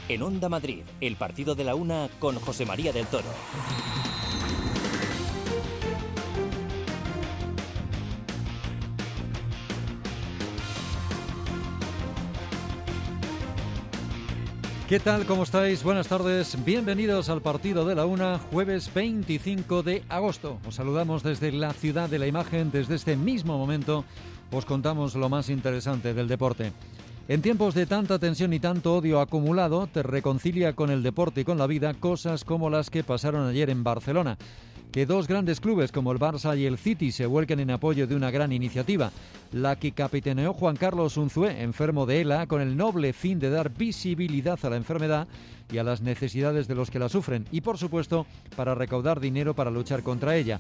En Onda Madrid, el partido de la una con José María del Toro. ¿Qué tal? ¿Cómo estáis? Buenas tardes. Bienvenidos al partido de la una, jueves 25 de agosto. Os saludamos desde la ciudad de la imagen. Desde este mismo momento os contamos lo más interesante del deporte. En tiempos de tanta tensión y tanto odio acumulado, te reconcilia con el deporte y con la vida cosas como las que pasaron ayer en Barcelona. Que dos grandes clubes como el Barça y el City se vuelquen en apoyo de una gran iniciativa, la que capitaneó Juan Carlos Unzué, enfermo de ELA, con el noble fin de dar visibilidad a la enfermedad y a las necesidades de los que la sufren, y por supuesto para recaudar dinero para luchar contra ella.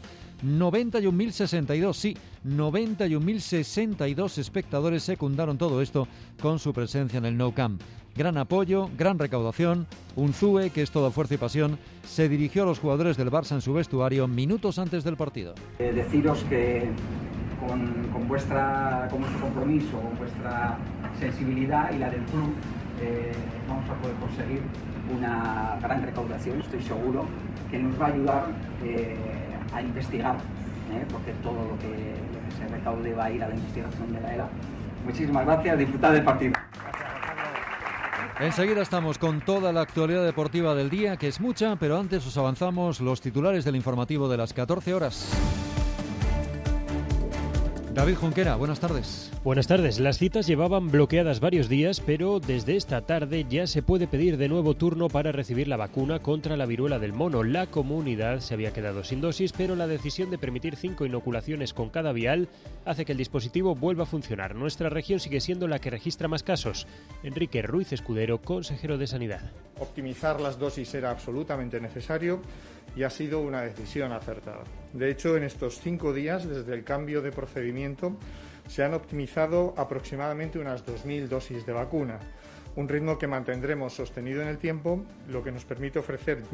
91.062 espectadores secundaron todo esto con su presencia en el Nou Camp. Gran apoyo, gran recaudación. Unzué, que es todo fuerza y pasión, se dirigió a los jugadores del Barça en su vestuario minutos antes del partido. Deciros que con vuestro compromiso, con vuestra sensibilidad y la del club, vamos a poder conseguir una gran recaudación. Estoy seguro que nos va a ayudar a investigar, porque todo lo que se recaude va a ir a la investigación de la ELA. Muchísimas gracias, disfrutad del partido. Enseguida estamos con toda la actualidad deportiva del día, que es mucha, pero antes os avanzamos los titulares del informativo de las 14 horas. David Junquera, buenas tardes. Buenas tardes. Las citas llevaban bloqueadas varios días, pero desde esta tarde ya se puede pedir de nuevo turno para recibir la vacuna contra la viruela del mono. La comunidad se había quedado sin dosis, pero la decisión de permitir 5 inoculaciones con cada vial hace que el dispositivo vuelva a funcionar. Nuestra región sigue siendo la que registra más casos. Enrique Ruiz Escudero, consejero de Sanidad. Optimizar las dosis era absolutamente necesario y ha sido una decisión acertada. De hecho, en estos 5 días, desde el cambio de procedimiento, se han optimizado aproximadamente unas 2.000 dosis de vacuna, un ritmo que mantendremos sostenido en el tiempo, lo que nos permite ofrecer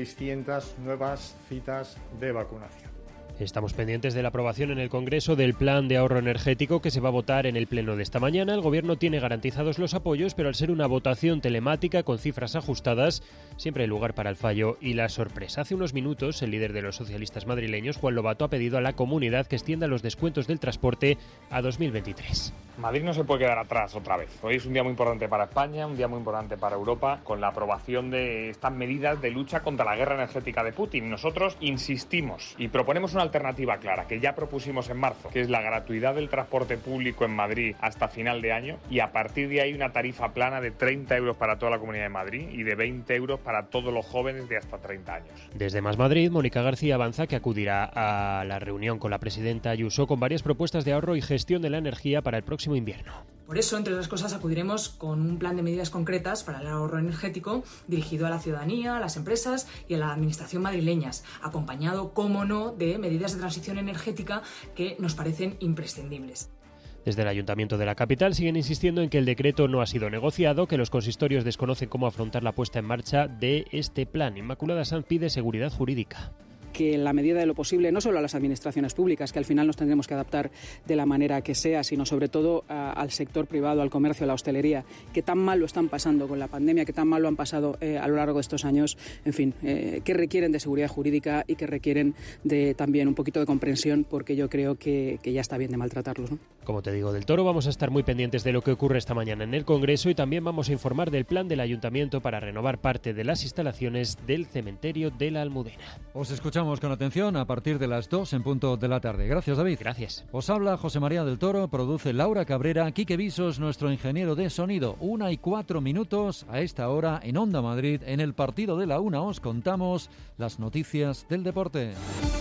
1.600 nuevas citas de vacunación. Estamos pendientes de la aprobación en el Congreso del Plan de Ahorro Energético que se va a votar en el Pleno de esta mañana. El Gobierno tiene garantizados los apoyos, pero al ser una votación telemática con cifras ajustadas, siempre hay lugar para el fallo y la sorpresa. Hace unos minutos, el líder de los socialistas madrileños, Juan Lobato, ha pedido a la comunidad que extienda los descuentos del transporte a 2023. Madrid no se puede quedar atrás otra vez. Hoy es un día muy importante para España, un día muy importante para Europa, con la aprobación de estas medidas de lucha contra la guerra energética de Putin. Nosotros insistimos y proponemos una alternativa clara que ya propusimos en marzo, que es la gratuidad del transporte público en Madrid hasta final de año, y a partir de ahí una tarifa plana de 30 euros para toda la Comunidad de Madrid y de 20 euros para todos los jóvenes de hasta 30 años. Desde Más Madrid, Mónica García avanza que acudirá a la reunión con la presidenta Ayuso con varias propuestas de ahorro y gestión de la energía para el próximo invierno. Por eso, entre otras cosas, acudiremos con un plan de medidas concretas para el ahorro energético dirigido a la ciudadanía, a las empresas y a la administración madrileñas, acompañado, cómo no, de medidas de transición energética que nos parecen imprescindibles. Desde el Ayuntamiento de la capital siguen insistiendo en que el decreto no ha sido negociado, que los consistorios desconocen cómo afrontar la puesta en marcha de este plan. Inmaculada Sanz pide seguridad jurídica. Que en la medida de lo posible, no solo a las administraciones públicas, que al final nos tendremos que adaptar de la manera que sea, sino sobre todo al sector privado, al comercio, a la hostelería, que tan mal lo están pasando con la pandemia, que tan mal lo han pasado a lo largo de estos años, en fin, que requieren de seguridad jurídica y que requieren de también un poquito de comprensión, porque yo creo que ya está bien de maltratarlos, ¿no? Como te digo, del Toro, vamos a estar muy pendientes de lo que ocurre esta mañana en el Congreso y también vamos a informar del plan del Ayuntamiento para renovar parte de las instalaciones del cementerio de la Almudena. Os escuchamos con atención a partir de las 2 en punto de la tarde. Gracias, David. Gracias. Os habla José María del Toro, produce Laura Cabrera, Quique Visos, nuestro ingeniero de sonido. 1:04 a esta hora en Onda Madrid. En el partido de la una os contamos las noticias del deporte.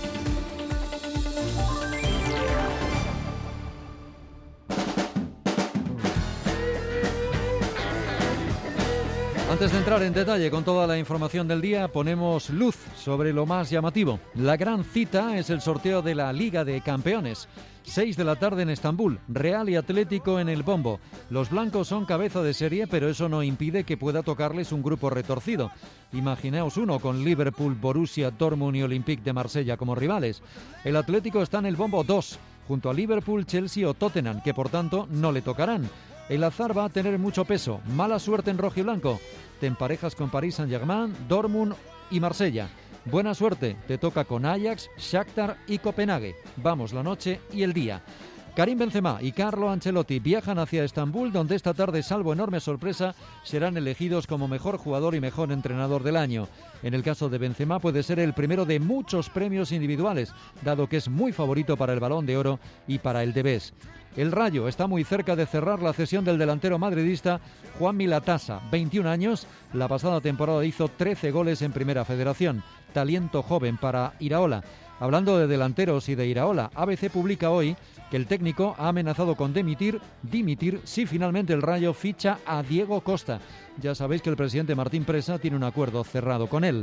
Antes de entrar en detalle con toda la información del día, ponemos luz sobre lo más llamativo. La gran cita es el sorteo de la Liga de Campeones. 6 de la tarde en Estambul, Real y Atlético en el bombo. Los blancos son cabeza de serie, pero eso no impide que pueda tocarles un grupo retorcido. Imaginaos uno con Liverpool, Borussia, Dortmund y Olympique de Marsella como rivales. El Atlético está en el bombo 2, junto a Liverpool, Chelsea o Tottenham, que por tanto no le tocarán. El azar va a tener mucho peso. Mala suerte en rojo y blanco. Te emparejas con Paris Saint-Germain, Dortmund y Marsella. Buena suerte, te toca con Ajax, Shakhtar y Copenhague. Vamos la noche y el día. Karim Benzema y Carlo Ancelotti viajan hacia Estambul, donde esta tarde, salvo enorme sorpresa, serán elegidos como mejor jugador y mejor entrenador del año. En el caso de Benzema puede ser el primero de muchos premios individuales, dado que es muy favorito para el Balón de Oro y para el de Best. El Rayo está muy cerca de cerrar la cesión del delantero madridista Juanmi Latasa, 21 años. La pasada temporada hizo 13 goles en Primera Federación. Talento joven para Iraola. Hablando de delanteros y de Iraola, ABC publica hoy que el técnico ha amenazado con dimitir si finalmente el Rayo ficha a Diego Costa. Ya sabéis que el presidente Martín Presa tiene un acuerdo cerrado con él.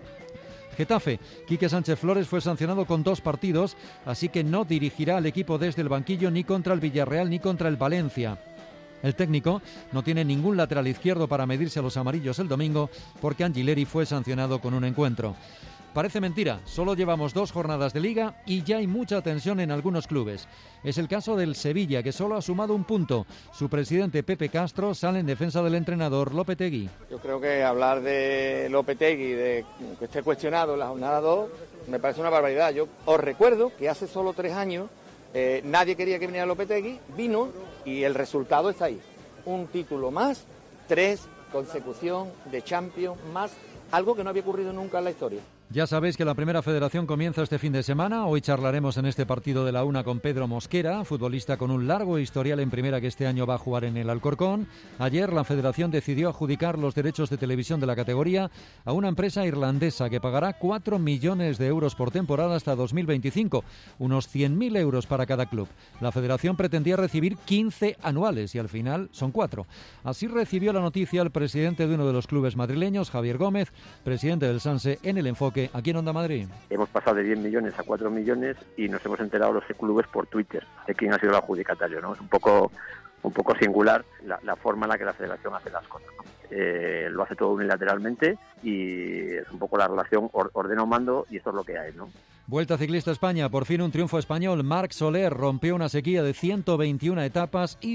Getafe. Quique Sánchez Flores fue sancionado con 2 partidos, así que no dirigirá al equipo desde el banquillo ni contra el Villarreal ni contra el Valencia. El técnico no tiene ningún lateral izquierdo para medirse a los amarillos el domingo porque Angileri fue sancionado con un encuentro. Parece mentira, solo llevamos 2 jornadas de Liga y ya hay mucha tensión en algunos clubes. Es el caso del Sevilla, que solo ha sumado 1 punto. Su presidente Pepe Castro sale en defensa del entrenador Lopetegui. Yo creo que hablar de Lopetegui, de que esté cuestionado en la jornada 2, me parece una barbaridad. Yo os recuerdo que hace solo 3 años nadie quería que viniera Lopetegui, vino y el resultado está ahí. 1 título más, 3 consecución de Champions más, algo que no había ocurrido nunca en la historia. Ya sabéis que la Primera Federación comienza este fin de semana. Hoy charlaremos en este partido de la 1 con Pedro Mosquera, futbolista con un largo historial en Primera que este año va a jugar en el Alcorcón. Ayer la Federación decidió adjudicar los derechos de televisión de la categoría a una empresa irlandesa que pagará 4 millones de euros por temporada hasta 2025, unos 100.000 euros para cada club. La Federación pretendía recibir 15 anuales y al final son 4. Así recibió la noticia el presidente de uno de los clubes madrileños, Javier Gómez, presidente del Sanse, en El Enfoque, aquí en Onda Madrid. Hemos pasado de 10 millones a 4 millones y nos hemos enterado los clubes por Twitter de quién ha sido el adjudicatario, ¿no? Es un poco singular la forma en la que la Federación hace las cosas, ¿no? Lo hace todo unilateralmente y es un poco la relación ordena o mando y esto es lo que hay, ¿no? Vuelta Ciclista España, por fin un triunfo español. Marc Soler rompió una sequía de 121 etapas y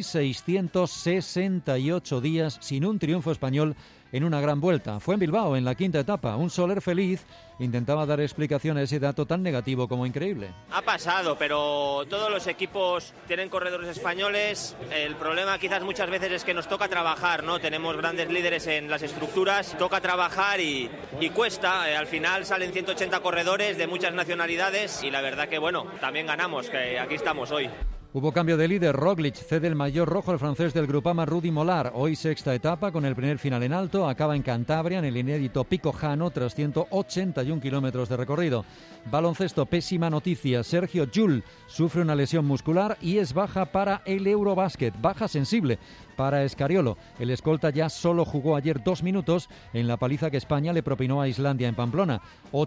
668 días sin un triunfo español en una gran vuelta. Fue en Bilbao, en la 5ª etapa. Un Soler feliz intentaba dar explicación a ese dato tan negativo como increíble. Ha pasado, pero todos los equipos tienen corredores españoles. El problema quizás muchas veces es que nos toca trabajar, ¿no? Tenemos grandes líderes en las estructuras, toca trabajar y cuesta. Al final salen 180 corredores de muchas nacionalidades y la verdad que, bueno, también ganamos, que aquí estamos hoy. Hubo cambio de líder. Roglic cede el maillot rojo al francés del Groupama Rudy Mollard. Hoy 6ª etapa con el primer final en alto. Acaba en Cantabria, en el inédito Pico Jano, tras 181 kilómetros de recorrido. Baloncesto, pésima noticia. Sergio Llull sufre una lesión muscular y es baja para el Eurobásquet. Baja sensible para Escariolo. El escolta ya solo jugó ayer 2 minutos en la paliza que España le propinó a Islandia en Pamplona.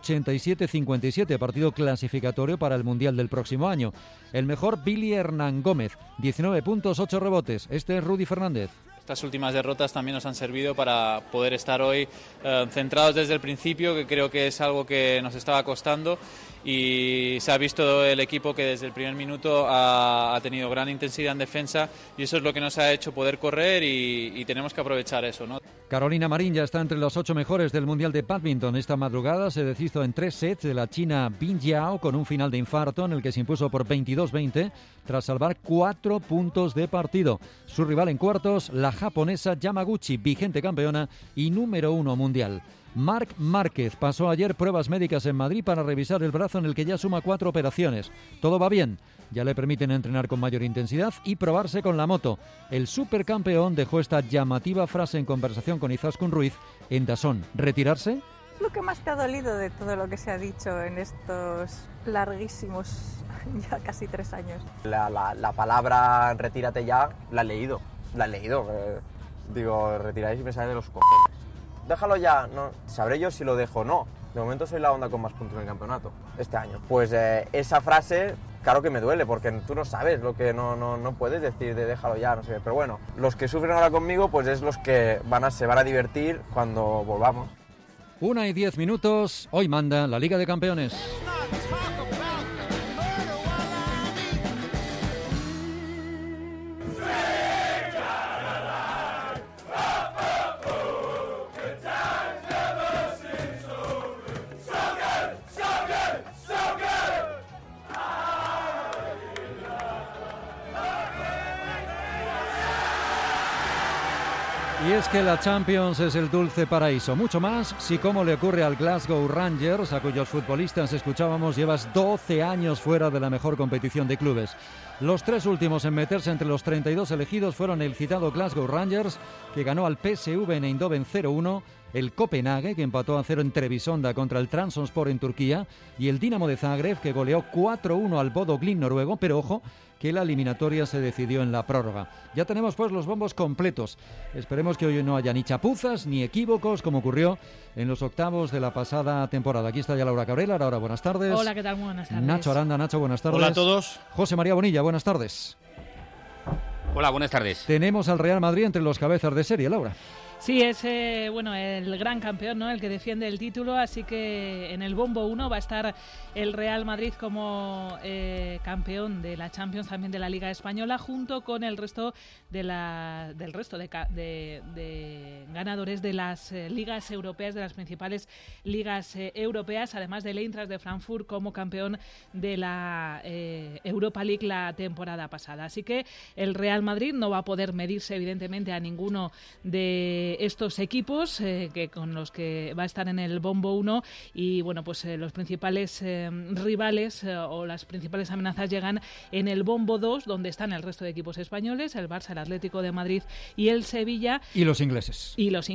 87-57, partido clasificatorio para el Mundial del próximo año. El mejor, Billy Hernán Gómez, 19 puntos, 8 rebotes. Este es Rudy Fernández. Estas últimas derrotas también nos han servido para poder estar hoy centrados desde el principio, que creo que es algo que nos estaba costando, y se ha visto el equipo que desde el primer minuto ha tenido gran intensidad en defensa y eso es lo que nos ha hecho poder correr y tenemos que aprovechar eso, ¿no? Carolina Marín ya está entre los 8 mejores del Mundial de Bádminton. Esta madrugada se deshizo en 3 sets de la china Bin Jiao con un final de infarto en el que se impuso por 22-20 tras salvar 4 puntos de partido. Su rival en cuartos, la japonesa Yamaguchi, vigente campeona y número 1 mundial. Marc Márquez pasó ayer pruebas médicas en Madrid para revisar el brazo en el que ya suma 4 operaciones. Todo va bien. Ya le permiten entrenar con mayor intensidad y probarse con la moto. El supercampeón dejó esta llamativa frase en conversación con Izaskun Ruiz en DAZN. ¿Retirarse? ¿Lo que más te ha dolido de todo lo que se ha dicho en estos larguísimos, ya casi 3 años? La palabra retírate ya, la he leído. Digo, retiráis y me sale de los cojones. Déjalo ya, no sabré yo si lo dejo o no. De momento soy la onda con más puntos en el campeonato este año. Pues esa frase, claro que me duele, porque tú no sabes lo que no puedes decir de déjalo ya, no sé qué. Pero bueno, los que sufren ahora conmigo, pues es los que se van a divertir cuando volvamos. 1:10. Hoy manda la Liga de Campeones. Y es que la Champions es el dulce paraíso. Mucho más si, como le ocurre al Glasgow Rangers, a cuyos futbolistas escuchábamos, llevas 12 años fuera de la mejor competición de clubes. Los 3 últimos en meterse entre los 32 elegidos fueron el citado Glasgow Rangers, que ganó al PSV en Eindhoven 0-1, el Copenhague, que empató a 0 en Trebisonda contra el Trabzonspor en Turquía, y el Dinamo de Zagreb, que goleó 4-1 al Bodo Glimt noruego, pero ojo, que la eliminatoria se decidió en la prórroga. Ya tenemos pues los bombos completos. Esperemos que hoy no haya ni chapuzas ni equívocos, como ocurrió en los octavos de la pasada temporada. Aquí está ya Laura Cabrera. Laura, buenas tardes. Hola, ¿qué tal? Buenas tardes. Nacho Aranda. Nacho, buenas tardes. Hola a todos. José María Bonilla, buenas tardes. Hola, buenas tardes. Tenemos al Real Madrid entre los cabezas de serie, Laura. Sí, es el gran campeón, ¿no? El que defiende el título, así que en el bombo 1 va a estar el Real Madrid como campeón de la Champions, también de la Liga Española, junto con el resto de ganadores de las ligas europeas, de las principales ligas europeas, además del Eintracht de Frankfurt como campeón de la Europa League la temporada pasada. Así que el Real Madrid no va a poder medirse evidentemente a ninguno de estos equipos que con los que va a estar en el bombo 1 y bueno, pues los principales rivales o las principales amenazas llegan en el bombo 2, donde están el resto de equipos españoles, el Barça, el Atlético de Madrid y el Sevilla. Y los ingleses.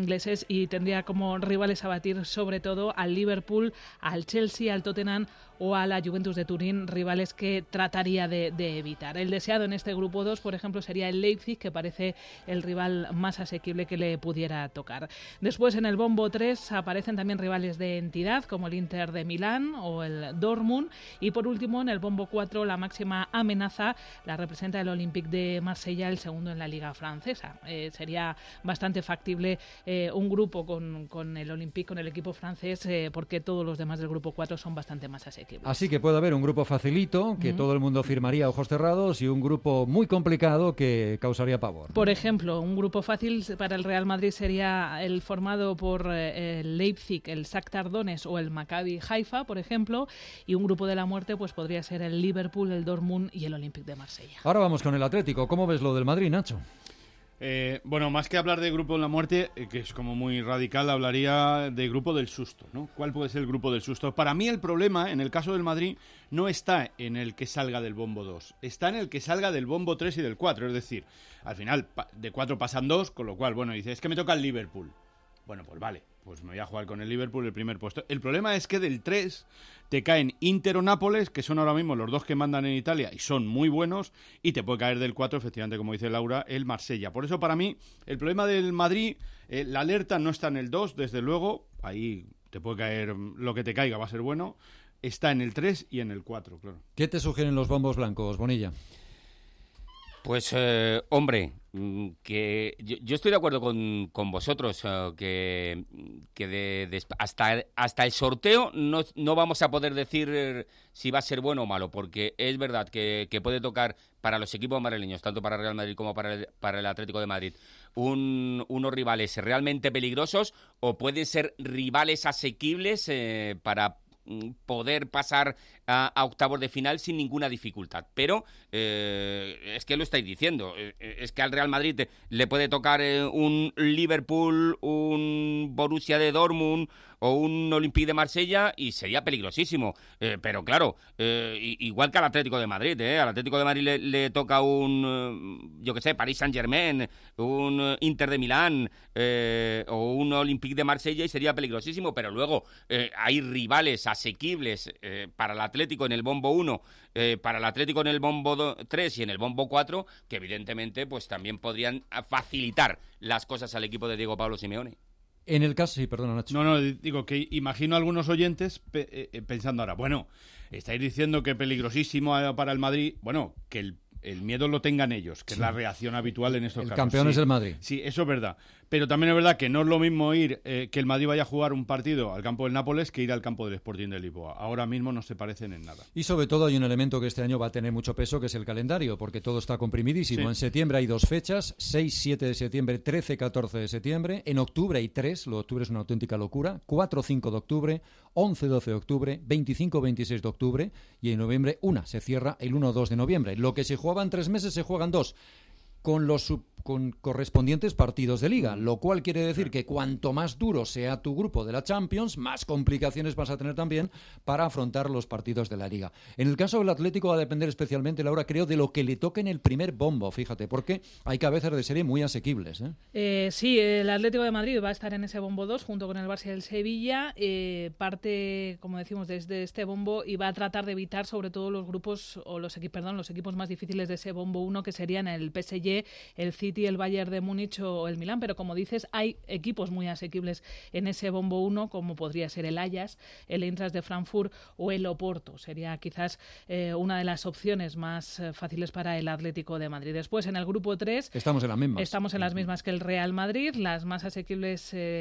Y tendría como rivales a batir sobre todo al Liverpool, al Chelsea, al Tottenham o a la Juventus de Turín, rivales que trataría de evitar. El deseado en este grupo 2, por ejemplo, sería el Leipzig, que parece el rival más asequible que le pudiera tocar. Después, en el bombo 3, aparecen también rivales de entidad, como el Inter de Milán o el Dortmund. Y por último, en el bombo 4, la máxima amenaza la representa el Olympique de Marsella, el segundo en la Liga francesa. Sería bastante factible un grupo con el Olympique, con el equipo francés, porque todos los demás del grupo 4 son bastante más asequibles. Así que puede haber un grupo facilito, que todo el mundo firmaría a ojos cerrados, y un grupo muy complicado que causaría pavor. Por ejemplo, un grupo fácil para el Real Madrid sería el formado por el Leipzig, el Shakhtar Donetsk o el Maccabi Haifa, por ejemplo, y un grupo de la muerte pues podría ser el Liverpool, el Dortmund y el Olympique de Marsella. Ahora vamos con el Atlético. ¿Cómo ves lo del Madrid, Nacho? Bueno, más que hablar de grupo en la muerte, que es como muy radical, hablaría de grupo del susto, ¿no? ¿Cuál puede ser el grupo del susto? Para mí el problema, en el caso del Madrid, no está en el que salga del bombo 2, está en el que salga del bombo 3 y del 4, es decir, al final de 4 pasan 2, con lo cual, bueno, dice, es que me toca el Liverpool. Bueno, pues vale, pues me voy a jugar con el Liverpool el primer puesto. El problema es que del 3 te caen Inter o Nápoles, que son ahora mismo los dos que mandan en Italia y son muy buenos, y te puede caer del 4, efectivamente, como dice Laura, el Marsella. Por eso, para mí, el problema del Madrid, la alerta no está en el 2, desde luego, ahí te puede caer lo que te caiga, va a ser bueno, está en el 3 y en el 4, claro. ¿Qué te sugieren los bombos blancos, Bonilla? Pues, hombre, que yo estoy de acuerdo con vosotros, que hasta el sorteo no vamos a poder decir si va a ser bueno o malo, porque es verdad que puede tocar para los equipos madrileños, tanto para Real Madrid como para el Atlético de Madrid, unos rivales realmente peligrosos, o pueden ser rivales asequibles para poder pasar a octavos de final sin ninguna dificultad, pero es que lo estáis diciendo, es que al Real Madrid le puede tocar un Liverpool, un Borussia de Dortmund o un Olympique de Marsella y sería peligrosísimo, pero claro, igual que al Atlético de Madrid, al Atlético de Madrid le toca un, yo que sé, Paris Saint-Germain, un Inter de Milán o un Olympique de Marsella y sería peligrosísimo, pero luego hay rivales asequibles para el Atlético en el bombo 1, para el Atlético en el bombo 3 y en el bombo 4, que evidentemente pues también podrían facilitar las cosas al equipo de Diego Pablo Simeone. En el caso, sí, perdona, Nacho. No, digo que imagino a algunos oyentes pensando ahora, bueno, estáis diciendo que peligrosísimo para el Madrid, bueno, que el miedo lo tengan ellos, que sí, es la reacción habitual en estos casos. El campeón es el Madrid. Sí, eso es verdad. Pero también es verdad que no es lo mismo ir que el Madrid vaya a jugar un partido al campo del Nápoles que ir al campo del Sporting de Lisboa. Ahora mismo no se parecen en nada. Y sobre todo hay un elemento que este año va a tener mucho peso, que es el calendario, porque todo está comprimidísimo. Sí. En septiembre hay 2 fechas, 6-7 de septiembre, 13-14 de septiembre. En octubre hay 3, lo de octubre es una auténtica locura. 4-5 de octubre, 11-12 de octubre, 25-26 de octubre y en noviembre se cierra el 1-2 de noviembre. Lo que se jugaba en 3 meses se juegan 2. con correspondientes partidos de Liga, lo cual quiere decir que cuanto más duro sea tu grupo de la Champions, más complicaciones vas a tener también para afrontar los partidos de la Liga. En el caso del Atlético va a depender especialmente, Laura, creo, de lo que le toque en el primer bombo, fíjate, porque hay cabezas de serie muy asequibles. Sí, el Atlético de Madrid va a estar en ese bombo 2 junto con el Barça y el Sevilla, parte, como decimos, desde este bombo y va a tratar de evitar sobre todo los grupos, o los equipos más difíciles de ese bombo 1, que serían el PSG, el City, el Bayern de Múnich o el Milán, pero como dices, hay equipos muy asequibles en ese bombo 1, como podría ser el Ajax, el Eintracht de Frankfurt o el Oporto. Sería quizás una de las opciones más fáciles para el Atlético de Madrid. Después, en el grupo 3... Estamos en las mismas. Estamos en las mismas que el Real Madrid. Las más asequibles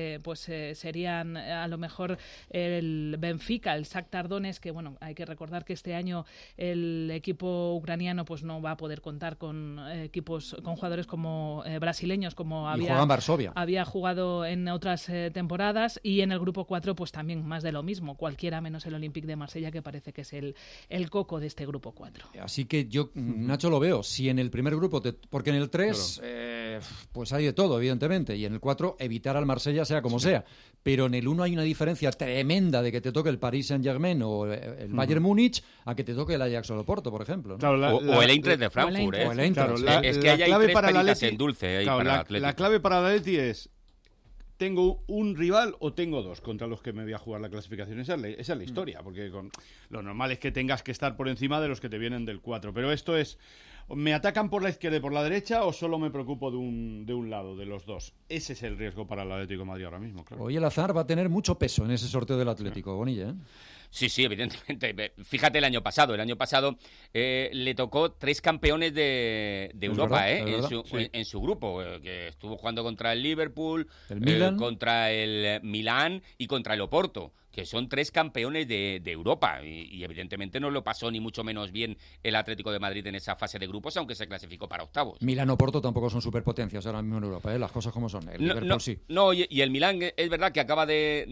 serían a lo mejor el Benfica, el Shakhtar Donetsk, que bueno, hay que recordar que este año el equipo ucraniano pues no va a poder contar con con jugadores como brasileños, como había jugado en otras temporadas, y en el grupo 4 pues también más de lo mismo, cualquiera menos el Olympique de Marsella, que parece que es el coco de este grupo 4. Así que yo, Nacho, lo veo, si en el primer grupo, porque en el 3 pues hay de todo, evidentemente, y en el 4 evitar al Marsella sea como sea, pero en el 1 hay una diferencia tremenda de que te toque el Paris Saint-Germain o el Bayern Múnich a que te toque el Ajax o el Oporto, por ejemplo, ¿no? Claro, o el Eintracht de Frankfurt. Es que hay tres palitas en dulce ahí para el Atlético. La clave para el Atleti es: ¿tengo un rival o tengo dos contra los que me voy a jugar la clasificación? Esa es la historia, porque lo normal es que tengas que estar por encima de los que te vienen del 4, pero esto es: ¿me atacan por la izquierda y por la derecha o solo me preocupo de un lado, de los dos? Ese es el riesgo para el Atlético de Madrid ahora mismo, claro. Hoy el azar va a tener mucho peso en ese sorteo del Atlético, Bonilla, ¿eh? Sí, evidentemente. Fíjate el año pasado. El año pasado le tocó 3 campeones de Europa en su grupo, que estuvo jugando contra el Liverpool, contra el Milán y contra el Oporto, que son 3 campeones de Europa. Y evidentemente no lo pasó ni mucho menos bien el Atlético de Madrid en esa fase de grupos, aunque se clasificó para octavos. Milán o Oporto tampoco son superpotencias ahora mismo en Europa, las cosas como son. El Liverpool sí. No, y el Milán es verdad que acaba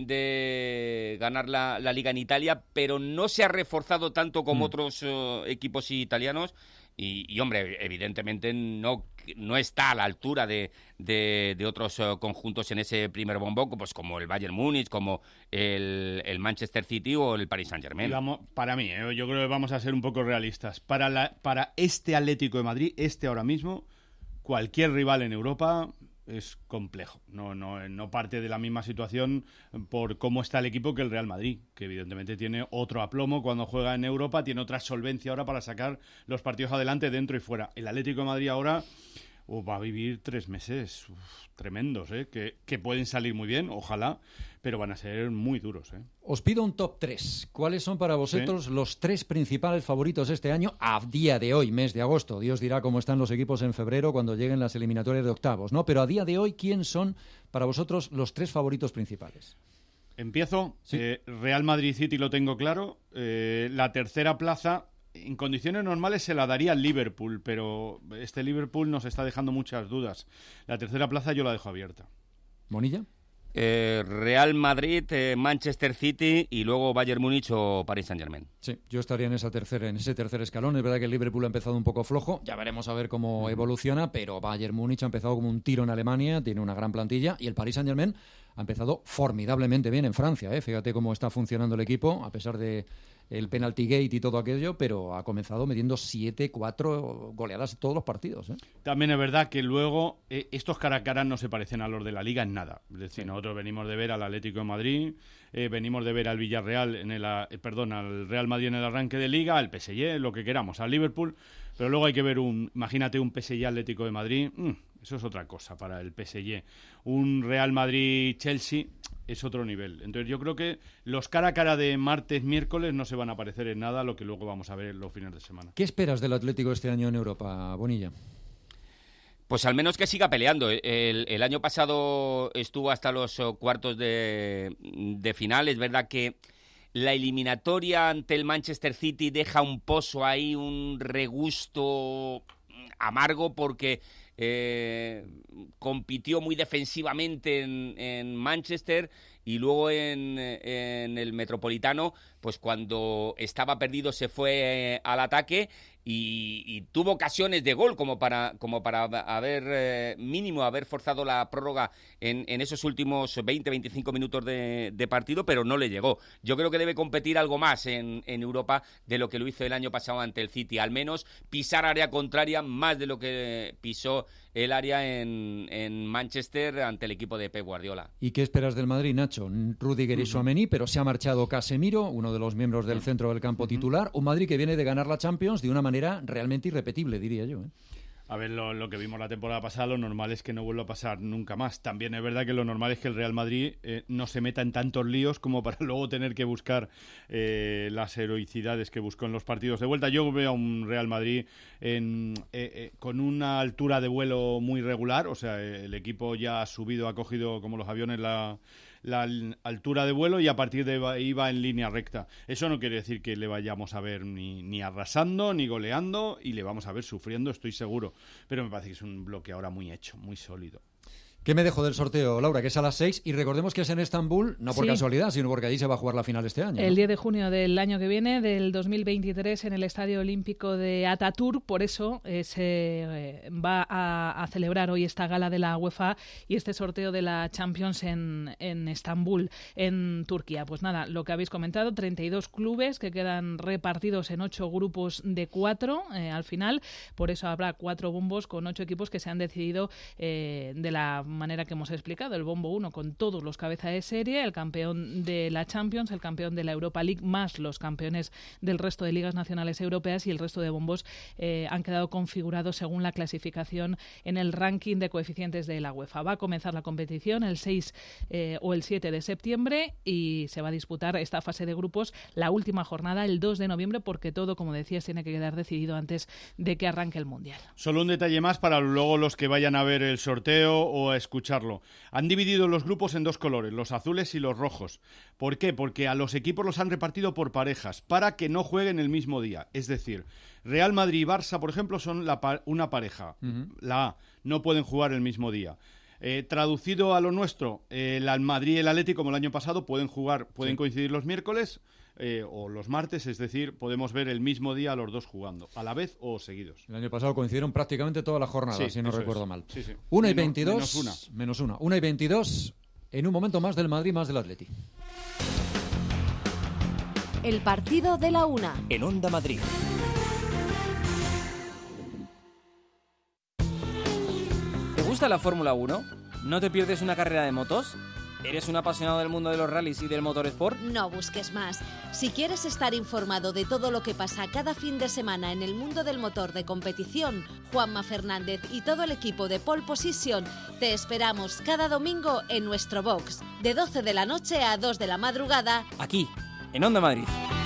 de ganar la Liga en Italia, pero no se ha reforzado tanto como otros equipos italianos y hombre, evidentemente no está a la altura de otros conjuntos en ese primer bombo, pues como el Bayern Múnich, como el Manchester City o el Paris Saint-Germain. Para mí, yo creo que vamos a ser un poco realistas. Para este Atlético de Madrid, ahora mismo, cualquier rival en Europa es complejo. No parte de la misma situación por cómo está el equipo que el Real Madrid, que evidentemente tiene otro aplomo cuando juega en Europa, tiene otra solvencia ahora para sacar los partidos adelante dentro y fuera. El Atlético de Madrid ahora va a vivir 3 meses tremendos, que pueden salir muy bien, ojalá, pero van a ser muy duros. Os pido un top 3. ¿Cuáles son para vosotros los 3 principales favoritos este año a día de hoy, mes de agosto? Dios dirá cómo están los equipos en febrero cuando lleguen las eliminatorias de octavos, ¿no? Pero a día de hoy, ¿quién son para vosotros los 3 favoritos principales? Empiezo. Sí. Real Madrid City lo tengo claro. La tercera plaza, en condiciones normales, se la daría al Liverpool, pero este Liverpool nos está dejando muchas dudas. La tercera plaza yo la dejo abierta. ¿Bonilla? Real Madrid, Manchester City y luego Bayern Múnich o Paris Saint-Germain. Sí, yo estaría en ese tercer escalón. Es verdad que el Liverpool ha empezado un poco flojo, ya veremos a ver cómo evoluciona, pero Bayern Múnich ha empezado como un tiro en Alemania, tiene una gran plantilla, y el Paris Saint-Germain ha empezado formidablemente bien en Francia, Fíjate cómo está funcionando el equipo, a pesar de el penalty gate y todo aquello, pero ha comenzado metiendo 7-4 goleadas en todos los partidos. También es verdad que luego estos cara a cara no se parecen a los de la Liga en nada. Es decir, nosotros venimos de ver al Atlético de Madrid, venimos de ver al Villarreal al Real Madrid en el arranque de Liga, al PSG, lo que queramos, al Liverpool, pero luego hay que ver imagínate un PSG Atlético de Madrid, eso es otra cosa para el PSG. Un Real Madrid-Chelsea es otro nivel. Entonces yo creo que los cara a cara de martes, miércoles no se van a parecer en nada a lo que luego vamos a ver los fines de semana. ¿Qué esperas del Atlético este año en Europa, Bonilla? Pues al menos que siga peleando. El año pasado estuvo hasta los cuartos de final. Es verdad que la eliminatoria ante el Manchester City deja un pozo ahí, un regusto amargo, porque compitió muy defensivamente en Manchester y luego en el Metropolitano, pues cuando estaba perdido se fue al ataque y tuvo ocasiones de gol como para haber mínimo haber forzado la prórroga en esos últimos 20-25 minutos de partido, pero no le llegó. Yo creo que debe competir algo más en Europa de lo que lo hizo el año pasado ante el City, al menos pisar área contraria más de lo que pisó el área en Manchester ante el equipo de Pep Guardiola. ¿Y qué esperas del Madrid, Nacho? Rüdiger y Tchouaméni, pero se ha marchado Casemiro, uno de los miembros del centro del campo titular. Un Madrid que viene de ganar la Champions de una manera realmente irrepetible, diría yo. A ver, lo que vimos la temporada pasada, lo normal es que no vuelva a pasar nunca más. También es verdad que lo normal es que el Real Madrid no se meta en tantos líos como para luego tener que buscar las heroicidades que buscó en los partidos de vuelta. Yo veo a un Real Madrid con una altura de vuelo muy regular, o sea, el equipo ya ha subido, ha cogido como los aviones la altura de vuelo y a partir de ahí va en línea recta. Eso no quiere decir que le vayamos a ver ni arrasando, ni goleando, y le vamos a ver sufriendo, estoy seguro. Pero me parece que es un bloque ahora muy hecho, muy sólido. ¿Qué me dejo del sorteo, Laura? Que es a las 6 y recordemos que es en Estambul, no por casualidad, sino porque allí se va a jugar la final este año. El 10 de junio del año que viene, del 2023, en el Estadio Olímpico de Atatürk. Por eso se va a celebrar hoy esta gala de la UEFA y este sorteo de la Champions en Estambul, en Turquía. Pues nada, lo que habéis comentado, 32 clubes que quedan repartidos en 8 grupos de 4 al final. Por eso habrá 4 bombos con 8 equipos que se han decidido de la manera que hemos explicado. El bombo 1 con todos los cabeza de serie, el campeón de la Champions, el campeón de la Europa League, más los campeones del resto de ligas nacionales europeas, y el resto de bombos han quedado configurados según la clasificación en el ranking de coeficientes de la UEFA. Va a comenzar la competición el 6 o el 7 de septiembre y se va a disputar esta fase de grupos, la última jornada el 2 de noviembre, porque todo, como decías, tiene que quedar decidido antes de que arranque el Mundial. Solo un detalle más para luego los que vayan a ver el sorteo o a escucharlo. Han dividido los grupos en 2 colores, los azules y los rojos. ¿Por qué? Porque a los equipos los han repartido por parejas, para que no jueguen el mismo día. Es decir, Real Madrid y Barça, por ejemplo, son una pareja. La A, no pueden jugar el mismo día. Traducido a lo nuestro, el Madrid y el Atleti, como el año pasado, pueden coincidir los miércoles o los martes, es decir, podemos ver el mismo día a los dos jugando, a la vez o seguidos. El año pasado coincidieron prácticamente toda la jornada, si no recuerdo mal. Sí. 1 y 22, menos una. 1 y 22, en un momento más del Madrid, más del Atleti. El partido de la una. En Onda Madrid. ¿Te gusta la Fórmula 1? ¿No te pierdes una carrera de motos? ¿Eres un apasionado del mundo de los rallies y del motorsport? No busques más. Si quieres estar informado de todo lo que pasa cada fin de semana en el mundo del motor de competición, Juanma Fernández y todo el equipo de Pole Position te esperamos cada domingo en nuestro box, de 12 de la noche a 2 de la madrugada, aquí, en Onda Madrid.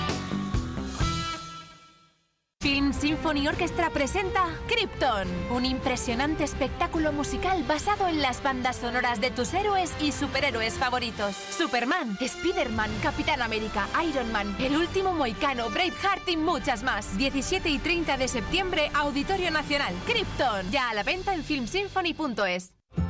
Film Symphony Orchestra presenta Krypton, un impresionante espectáculo musical basado en las bandas sonoras de tus héroes y superhéroes favoritos. Superman, Spider-Man, Capitán América, Iron Man, El Último Mohicano, Braveheart y muchas más. 17 y 30 de septiembre, Auditorio Nacional. Krypton, ya a la venta en filmsymphony.es.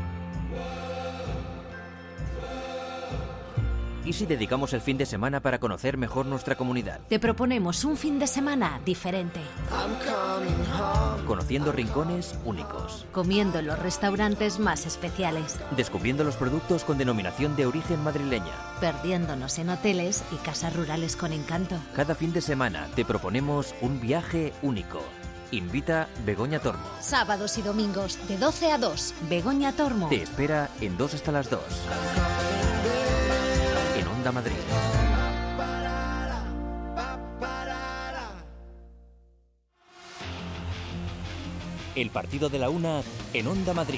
¿Y si dedicamos el fin de semana para conocer mejor nuestra comunidad? te proponemos un fin de semana diferente. Conociendo rincones únicos. Comiendo en los restaurantes más especiales. Descubriendo los productos con denominación de origen madrileña. Perdiéndonos en hoteles y casas rurales con encanto. Cada fin de semana te proponemos un viaje único. Invita Begoña Tormo. Sábados y domingos de 12 a 2. Begoña Tormo. Te espera en 2 hasta las 2. En Onda Madrid. El partido de la una en Onda Madrid.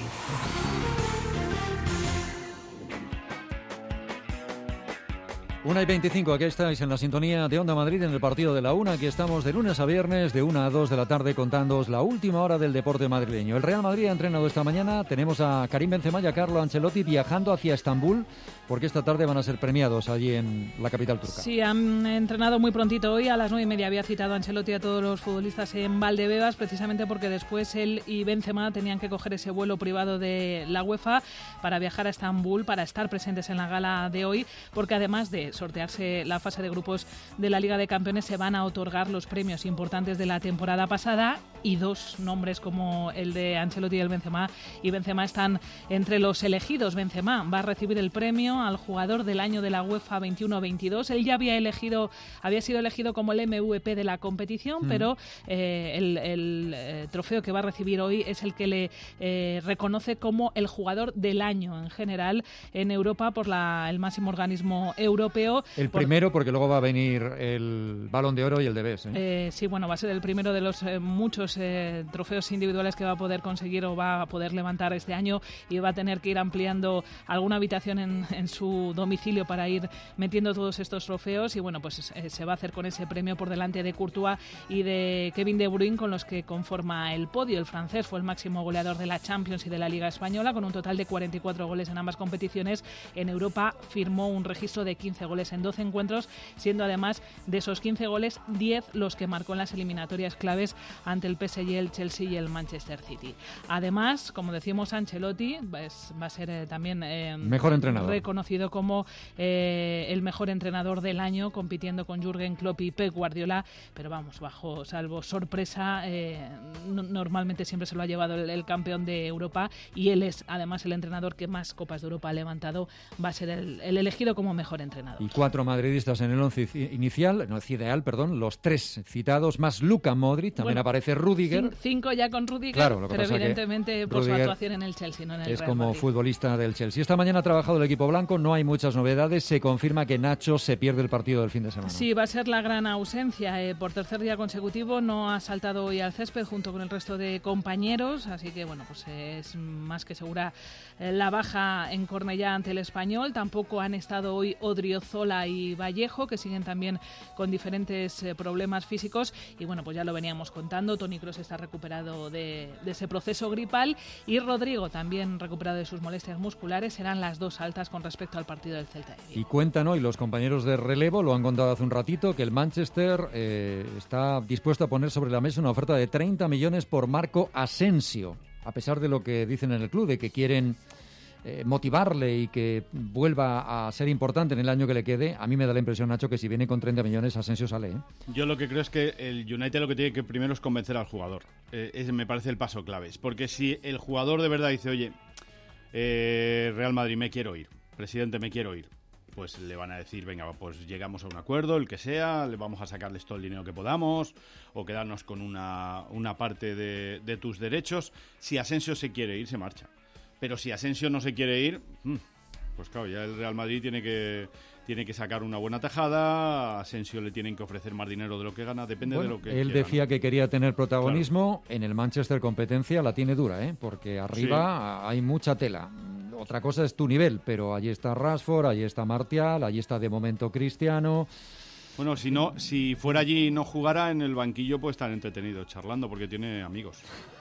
Una y 25, aquí estáis en la sintonía de Onda Madrid en el partido de la una. Aquí estamos de lunes a viernes, de 1 a 2 de la tarde, contándoos la última hora del deporte madrileño. El Real Madrid ha entrenado esta mañana. Tenemos a Karim Benzema y a Carlo Ancelotti viajando hacia Estambul porque esta tarde van a ser premiados allí en la capital turca. Sí, han entrenado muy prontito hoy, a las 9:30 había citado Ancelotti a todos los futbolistas en Valdebebas, precisamente porque después él y Benzema tenían que coger ese vuelo privado de la UEFA para viajar a Estambul, para estar presentes en la gala de hoy, porque además de sortearse la fase de grupos de la Liga de Campeones, se van a otorgar los premios importantes de la temporada pasada, y dos nombres como el de Ancelotti y el Benzema, y Benzema están entre los elegidos. Benzema va a recibir el premio al jugador del año de la UEFA 21-22. Él ya había sido elegido como el MVP de la competición, pero el trofeo que va a recibir hoy es el que le reconoce como el jugador del año en general en Europa por el máximo organismo europeo. El primero, porque luego va a venir el Balón de Oro y el de Best, ¿eh? Sí, bueno, va a ser el primero de los muchos trofeos individuales que va a poder conseguir o va a poder levantar este año, y va a tener que ir ampliando alguna habitación en su domicilio para ir metiendo todos estos trofeos, y bueno, pues se va a hacer con ese premio por delante de Courtois y de Kevin De Bruyne, con los que conforma el podio. El francés fue el máximo goleador de la Champions y de la Liga Española, con un total de 44 goles en ambas competiciones. En Europa firmó un registro de 15 goles en 12 encuentros, siendo además de esos 15 goles, 10 los que marcó en las eliminatorias claves ante el PSG, el Chelsea y el Manchester City. Además, como decimos, Ancelotti va a ser también mejor entrenador, reconocido como el mejor entrenador del año, compitiendo con Jürgen Klopp y Pep Guardiola, pero vamos, salvo sorpresa, normalmente siempre se lo ha llevado el campeón de Europa, y él es además el entrenador que más Copas de Europa ha levantado. Va a ser el elegido como mejor entrenador. Y 4 madridistas en el 11 ideal, los 3 citados, más Luka Modric, también aparece Rüdiger. 5 ya con Rüdiger, claro, pero evidentemente por su actuación en el Chelsea, no en el es Real como Madrid. Futbolista del Chelsea. Esta mañana ha trabajado el equipo blanco, no hay muchas novedades, se confirma que Nacho se pierde el partido del fin de semana. Sí, va a ser la gran ausencia. Por tercer día consecutivo no ha saltado hoy al césped junto con el resto de compañeros, así que bueno, pues es más que segura la baja en Cornellá ante el Español. Tampoco han estado hoy Odriozola y Vallejo, que siguen también con diferentes problemas físicos, y bueno, pues ya lo veníamos contando, Toni Kroos está recuperado de ese proceso gripal, y Rodrigo también recuperado de sus molestias musculares. Serán las dos altas con respecto al partido del Celta de Vigo. Y cuentan hoy los compañeros de relevo, lo han contado hace un ratito, que el Manchester está dispuesto a poner sobre la mesa una oferta de 30 millones por Marco Asensio, a pesar de lo que dicen en el club, de que quieren motivarle y que vuelva a ser importante en el año que le quede. A mí me da la impresión, Nacho, que si viene con 30 millones Asensio sale, ¿eh? Yo lo que creo es que el United lo que tiene que primero es convencer al jugador. Me parece el paso clave. Porque si el jugador de verdad dice, oye, Real Madrid, me quiero ir, presidente, me quiero ir, pues le van a decir, venga, pues llegamos a un acuerdo, el que sea, le vamos a sacarles todo el dinero que podamos, o quedarnos con una parte de tus derechos. Si Asensio se quiere ir, se marcha. Pero si Asensio no se quiere ir, pues claro, ya el Real Madrid tiene que sacar una buena tajada. A Asensio le tienen que ofrecer más dinero de lo que gana, depende de lo que él decía, ¿no? Que quería tener protagonismo. Claro. En el Manchester competencia la tiene dura, porque arriba hay mucha tela. Otra cosa es tu nivel, pero allí está Rashford, allí está Martial, allí está de momento Cristiano. Bueno, si fuera allí y no jugara, en el banquillo puede estar entretenido charlando porque tiene amigos.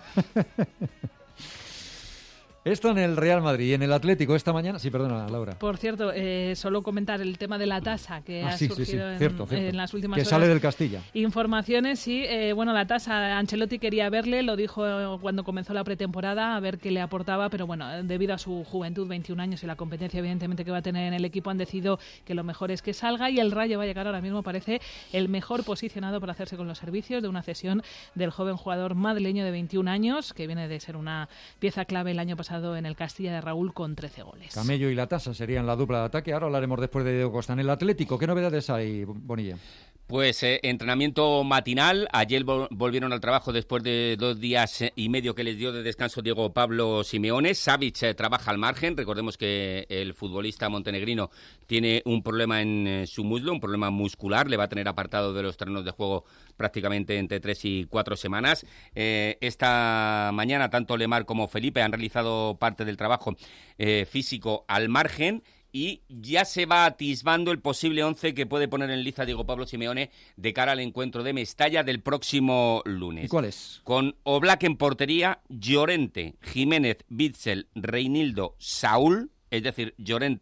Esto en el Real Madrid y en el Atlético esta mañana. Sí, perdona, Laura. Por cierto, solo comentar el tema de la tasa que ha surgido cierto. En las últimas horas. Que sale del Castilla. Informaciones, sí. Bueno, la tasa, Ancelotti quería verle, lo dijo cuando comenzó la pretemporada, a ver qué le aportaba, pero bueno, debido a su juventud, 21 años, y la competencia evidentemente que va a tener en el equipo, han decidido que lo mejor es que salga, y el Rayo va a llegar ahora mismo, parece, el mejor posicionado para hacerse con los servicios de una cesión del joven jugador madrileño de 21 años, que viene de ser una pieza clave el año pasado en el Castilla de Raúl con 13 goles. Camello y la tasa serían la dupla de ataque. Ahora hablaremos después de Diego Costa. En el Atlético, ¿qué novedades hay, Bonilla? Pues entrenamiento matinal. Ayer volvieron al trabajo después de 2 días y medio que les dio de descanso Diego Pablo Simeone. Savic trabaja al margen. Recordemos que el futbolista montenegrino tiene un problema en su muslo, un problema muscular. Le va a tener apartado de los terrenos de juego prácticamente entre 3 y 4 semanas. Esta mañana tanto Lemar como Felipe han realizado parte del trabajo físico al margen. Y ya se va atisbando el posible 11 que puede poner en liza Diego Pablo Simeone de cara al encuentro de Mestalla del próximo lunes. ¿Y cuál es? Con Oblak en portería, Llorente, Jiménez, Witsel, Reinildo, Saúl, es decir, Llorente,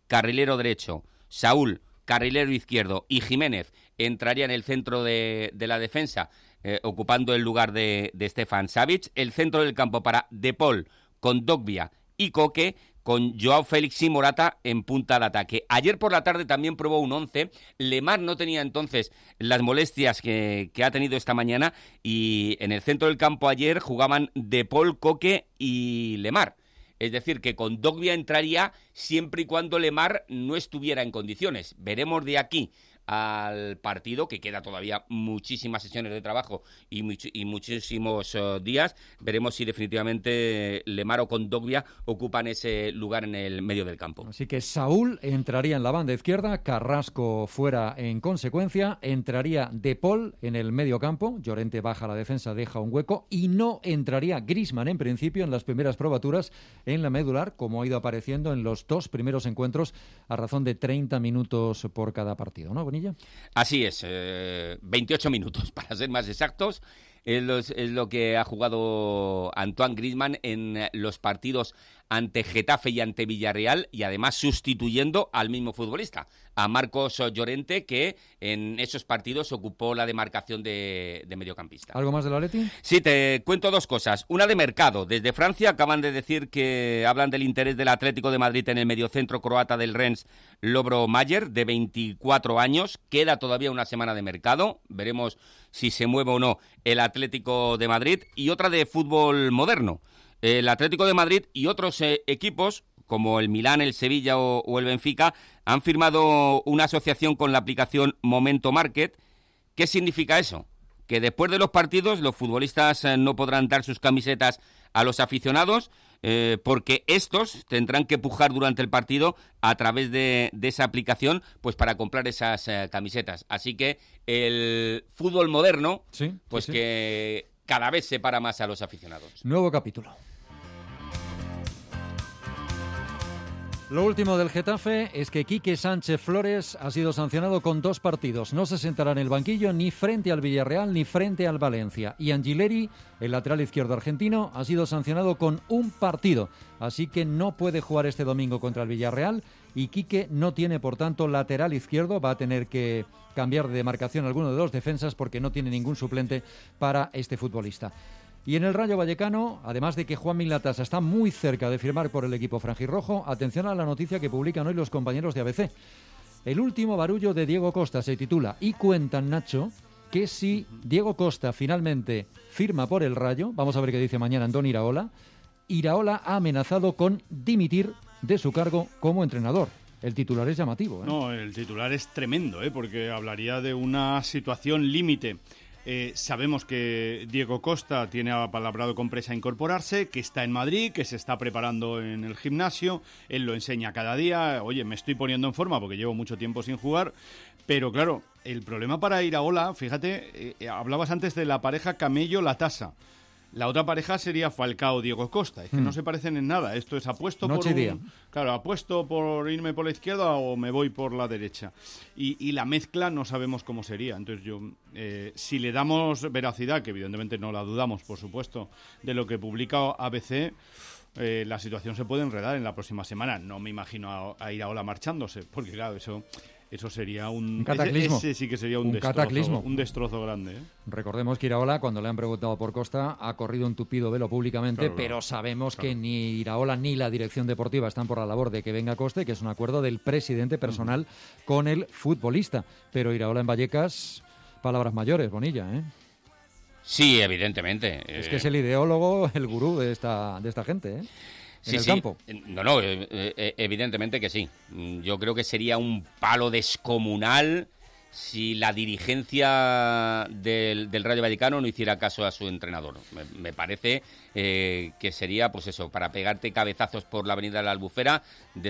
carrilero derecho, Saúl, carrilero izquierdo, y Jiménez entraría en el centro de la defensa, ocupando el lugar de Stefan Savic. El centro del campo para De Paul, con Dogbia y Koke, con Joao Félix y Morata en punta de ataque. Ayer por la tarde también probó un 11. Lemar no tenía entonces las molestias que ha tenido esta mañana, y en el centro del campo ayer jugaban De Paul, Koke y Lemar. Es decir, que con Dogbia entraría siempre y cuando Lemar no estuviera en condiciones. Veremos de aquí al partido, que queda todavía muchísimas sesiones de trabajo y muchísimos días. Veremos si definitivamente Lemar o Kondogbia ocupan ese lugar en el medio del campo. Así que Saúl entraría en la banda izquierda, Carrasco fuera en consecuencia, entraría De Paul en el medio campo, Llorente baja la defensa, deja un hueco, y no entraría Griezmann en principio en las primeras probaturas en la medular, como ha ido apareciendo en los 2 primeros encuentros a razón de 30 minutos por cada partido, ¿no, Bonilla? Así es, 28 minutos para ser más exactos. Es lo que ha jugado Antoine Griezmann en los partidos ante Getafe y ante Villarreal, y además sustituyendo al mismo futbolista, a Marcos Llorente, que en esos partidos ocupó la demarcación de mediocampista. ¿Algo más del Atleti? Sí, te cuento 2 cosas. Una de mercado. Desde Francia acaban de decir que hablan del interés del Atlético de Madrid en el mediocentro croata del Rennes, Lovro Mayer, de 24 años. Queda todavía una semana de mercado. Veremos si se mueve o no el Atlético de Madrid. Y otra de fútbol moderno. El Atlético de Madrid y otros equipos, como el Milán, el Sevilla o el Benfica, han firmado una asociación con la aplicación Momento Market. ¿Qué significa eso? Que después de los partidos los futbolistas no podrán dar sus camisetas a los aficionados, porque estos tendrán que pujar durante el partido a través de esa aplicación, pues para comprar esas camisetas. Así que el fútbol moderno, sí. Que cada vez separa más a los aficionados. Nuevo capítulo. Lo último del Getafe es que Quique Sánchez Flores ha sido sancionado con 2 partidos. No se sentará en el banquillo ni frente al Villarreal ni frente al Valencia. Y Angileri, el lateral izquierdo argentino, ha sido sancionado con 1 partido. Así que no puede jugar este domingo contra el Villarreal, y Quique no tiene, por tanto, lateral izquierdo. Va a tener que cambiar de demarcación a alguno de los defensas porque no tiene ningún suplente para este futbolista. Y en el Rayo Vallecano, además de que Juanmi Latasa está muy cerca de firmar por el equipo franjirrojo, atención a la noticia que publican hoy los compañeros de ABC. El último barullo de Diego Costa se titula "Y cuentan, Nacho, que si Diego Costa finalmente firma por el Rayo", vamos a ver qué dice mañana Andón Iraola ha amenazado con dimitir de su cargo como entrenador. El titular es llamativo, ¿eh? No, el titular es tremendo, porque hablaría de una situación límite. Sabemos que Diego Costa tiene apalabrado con Presa incorporarse, que está en Madrid, que se está preparando en el gimnasio, él lo enseña cada día. Oye, me estoy poniendo en forma porque llevo mucho tiempo sin jugar, pero claro, el problema para Iraola, fíjate, hablabas antes de la pareja Camello-Latasa. La otra pareja sería Falcao-Diego Costa. Es que no se parecen en nada. Esto es apuesto apuesto por irme por la izquierda o me voy por la derecha. Y la mezcla no sabemos cómo sería. Entonces yo, si le damos veracidad, que evidentemente no la dudamos, por supuesto, de lo que publica ABC, la situación se puede enredar en la próxima semana. No me imagino a Iraola marchándose, porque claro, eso sería un cataclismo. Ese sí que sería un destrozo, cataclismo. Un destrozo grande. Recordemos que Iraola, cuando le han preguntado por Costa, ha corrido un tupido velo públicamente, pero sabemos que ni Iraola ni la dirección deportiva están por la labor de que venga Costa, y que es un acuerdo del presidente personal con el futbolista. Pero Iraola en Vallecas, palabras mayores, Bonilla, ¿eh? Sí, evidentemente. Es que es el ideólogo, el gurú de esta gente, ¿eh? En el campo. No, evidentemente que sí. Yo creo que sería un palo descomunal si la dirigencia del Rayo Vallecano no hiciera caso a su entrenador. Me parece que sería, pues eso, para pegarte cabezazos por la avenida de la Albufera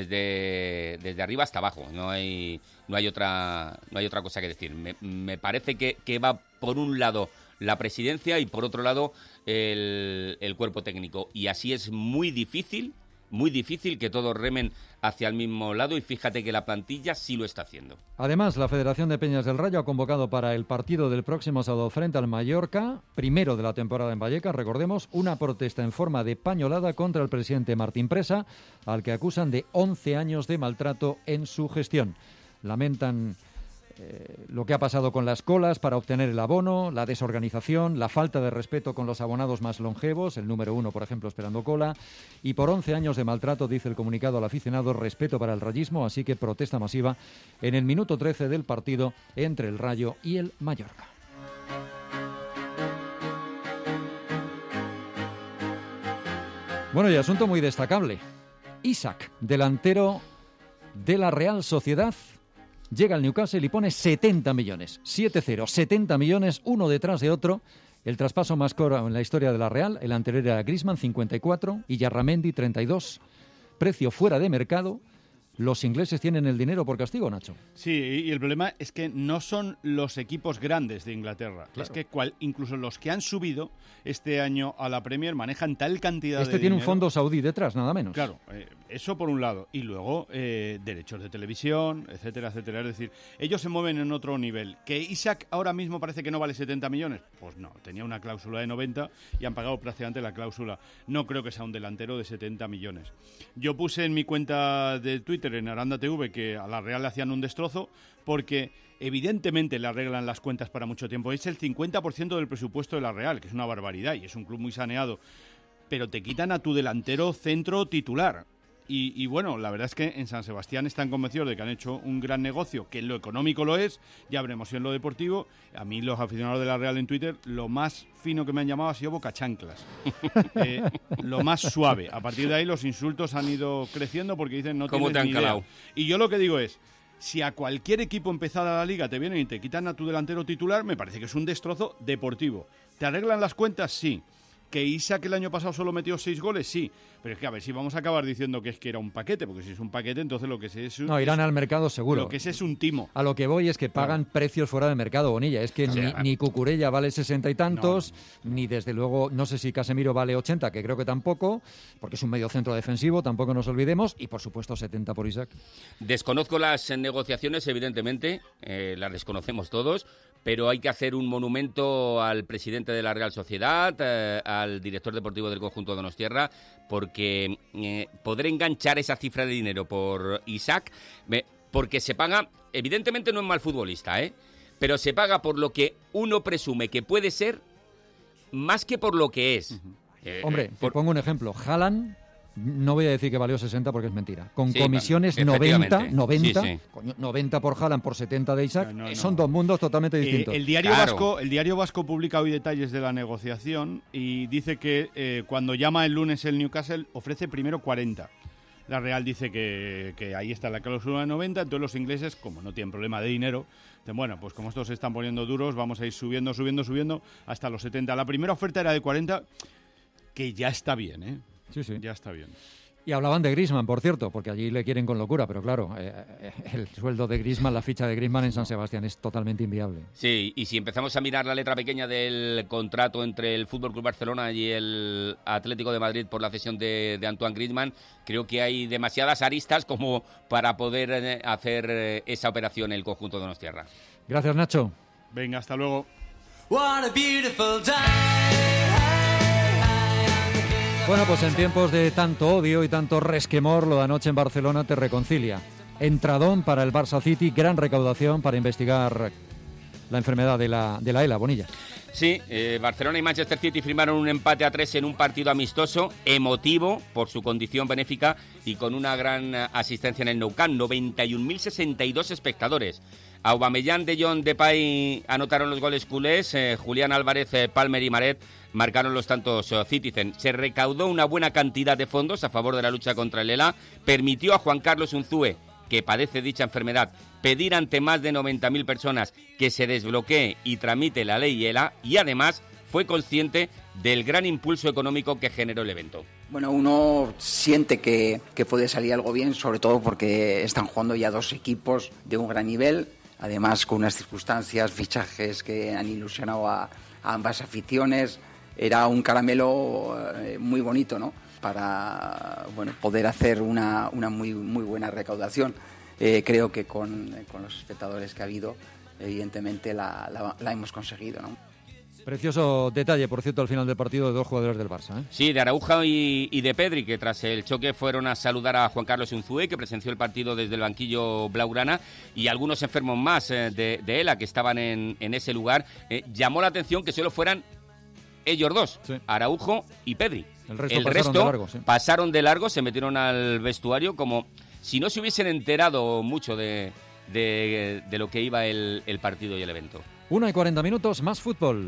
desde arriba hasta abajo. No hay otra cosa que decir. Me parece que va por un lado la presidencia y por otro lado el cuerpo técnico, y así es muy difícil muy difícil que todos remen hacia el mismo lado y fíjate que la plantilla sí lo está haciendo. Además, la Federación de Peñas del Rayo ha convocado para el partido del próximo sábado frente al Mallorca, primero de la temporada en Vallecas, recordemos, una protesta en forma de pañolada contra el presidente Martín Presa, al que acusan de 11 años de maltrato en su gestión. Lamentan lo que ha pasado con las colas para obtener el abono, la desorganización, la falta de respeto con los abonados más longevos, el número 1, por ejemplo, esperando cola, y por 11 años de maltrato, dice el comunicado al aficionado, respeto para el rayismo, así que protesta masiva en el minuto 13 del partido entre el Rayo y el Mallorca. Bueno, y asunto muy destacable. Isak, delantero de la Real Sociedad, llega al Newcastle y pone 70 millones. 7-0, 70 millones, uno detrás de otro. El traspaso más caro en la historia de la Real. El anterior era Griezmann, 54, y Yarramendi, 32. Precio fuera de mercado. ¿Los ingleses tienen el dinero por castigo, Nacho? Sí, y el problema es que no son los equipos grandes de Inglaterra. Claro. Es que incluso los que han subido este año a la Premier manejan tal cantidad de Este tiene dinero. un fondo saudí detrás, nada menos. Claro, eso por un lado. Y luego derechos de televisión, etcétera, etcétera. Es decir, ellos se mueven en otro nivel. ¿Que Isak ahora mismo parece que no vale 70 millones? Pues no, tenía una cláusula de 90 y han pagado prácticamente la cláusula. No creo que sea un delantero de 70 millones. Yo puse en mi cuenta de Twitter, en Aranda TV, que a la Real le hacían un destrozo porque evidentemente le arreglan las cuentas para mucho tiempo. Es el 50% del presupuesto de la Real, que es una barbaridad y es un club muy saneado. Pero te quitan a tu delantero centro titular. Y bueno, la verdad es que en San Sebastián están convencidos de que han hecho un gran negocio, que en lo económico lo es, ya veremos si en lo deportivo. A mí los aficionados de la Real en Twitter, lo más fino que me han llamado ha sido bocachanclas. Lo más suave. A partir de ahí los insultos han ido creciendo porque dicen no ¿Cómo tienes te han ni idea. calado? Y yo lo que digo es, si a cualquier equipo empezada la liga te vienen y te quitan a tu delantero titular, me parece que es un destrozo deportivo. ¿Te arreglan las cuentas? Sí. ¿Que Isak el año pasado solo metió 6 goles? Sí. Pero es que a ver si vamos a acabar diciendo que es que era un paquete, porque si es un paquete, entonces lo que se es... No, irán al mercado seguro. Lo que es un timo. A lo que voy es que pagan precios fuera de mercado, Bonilla. Es que ni Cucurella vale 60 y tantos, ni desde luego, no sé si Casemiro vale 80, que creo que tampoco, porque es un mediocentro defensivo, tampoco nos olvidemos, y por supuesto 70 por Isak. Desconozco las negociaciones, evidentemente, las desconocemos todos, pero hay que hacer un monumento al presidente de la Real Sociedad, al director deportivo del conjunto donostiarra, porque poder enganchar esa cifra de dinero por Isak, porque se paga, evidentemente no es mal futbolista, pero se paga por lo que uno presume que puede ser más que por lo que es. Hombre, te pongo un ejemplo. Haaland, no voy a decir que valió 60 porque es mentira. Con Sí, comisiones efectivamente. 90, Sí, sí. Coño, 90 por Haaland por 70 de Isaac, son dos mundos totalmente distintos. El diario Vasco publica hoy detalles de la negociación y dice que cuando llama el lunes el Newcastle ofrece primero 40. La Real dice que ahí está la cláusula de 90, entonces los ingleses, como no tienen problema de dinero, dicen, bueno, pues como estos se están poniendo duros, vamos a ir subiendo hasta los 70. La primera oferta era de 40, que ya está bien, ¿eh? Sí, sí. Ya está bien. Y hablaban de Griezmann, por cierto, porque allí le quieren con locura, pero claro, el sueldo de Griezmann, la ficha de Griezmann en San Sebastián es totalmente inviable. Sí, y si empezamos a mirar la letra pequeña del contrato entre el FC Barcelona y el Atlético de Madrid por la cesión de Antoine Griezmann, creo que hay demasiadas aristas como para poder hacer esa operación el conjunto donostiarra. Gracias, Nacho. Venga, hasta luego. What a beautiful day. Bueno, pues en tiempos de tanto odio y tanto resquemor, lo de anoche en Barcelona te reconcilia. Entradón para el Barça City, gran recaudación para investigar la enfermedad de la ELA, Bonilla. Sí, Barcelona y Manchester City firmaron un empate a 3 en un partido amistoso, emotivo por su condición benéfica y con una gran asistencia en el Nou Camp, 91.062 espectadores. Aubameyang, De Jong, Depay anotaron los goles culés, Julián Álvarez, Palmer y Maret marcaron los tantos Citizen. Se recaudó una buena cantidad de fondos a favor de la lucha contra el ELA, permitió a Juan Carlos Unzúe, que padece dicha enfermedad, pedir ante más de 90.000 personas que se desbloquee y tramite la ley ELA, y además fue consciente del gran impulso económico que generó el evento. Bueno, uno siente que puede salir algo bien, sobre todo porque están jugando ya dos equipos de un gran nivel, además con unas circunstancias, fichajes que han ilusionado a ambas aficiones. Era un caramelo muy bonito, ¿no? poder hacer una muy buena recaudación. Creo que con los espectadores que ha habido, evidentemente la hemos conseguido, ¿no? Precioso detalle, por cierto, al final del partido de dos jugadores del Barça, ¿eh? Sí, de Araujo y de Pedri, que tras el choque fueron a saludar a Juan Carlos Unzué, que presenció el partido desde el banquillo blaugrana, y algunos enfermos más de ELA que estaban en ese lugar. Llamó la atención que solo fueran ellos dos, sí, Araujo y Pedri. El resto pasaron de largo, se metieron al vestuario como si no se hubiesen enterado mucho de lo que iba el partido y el evento. 1:40, más fútbol.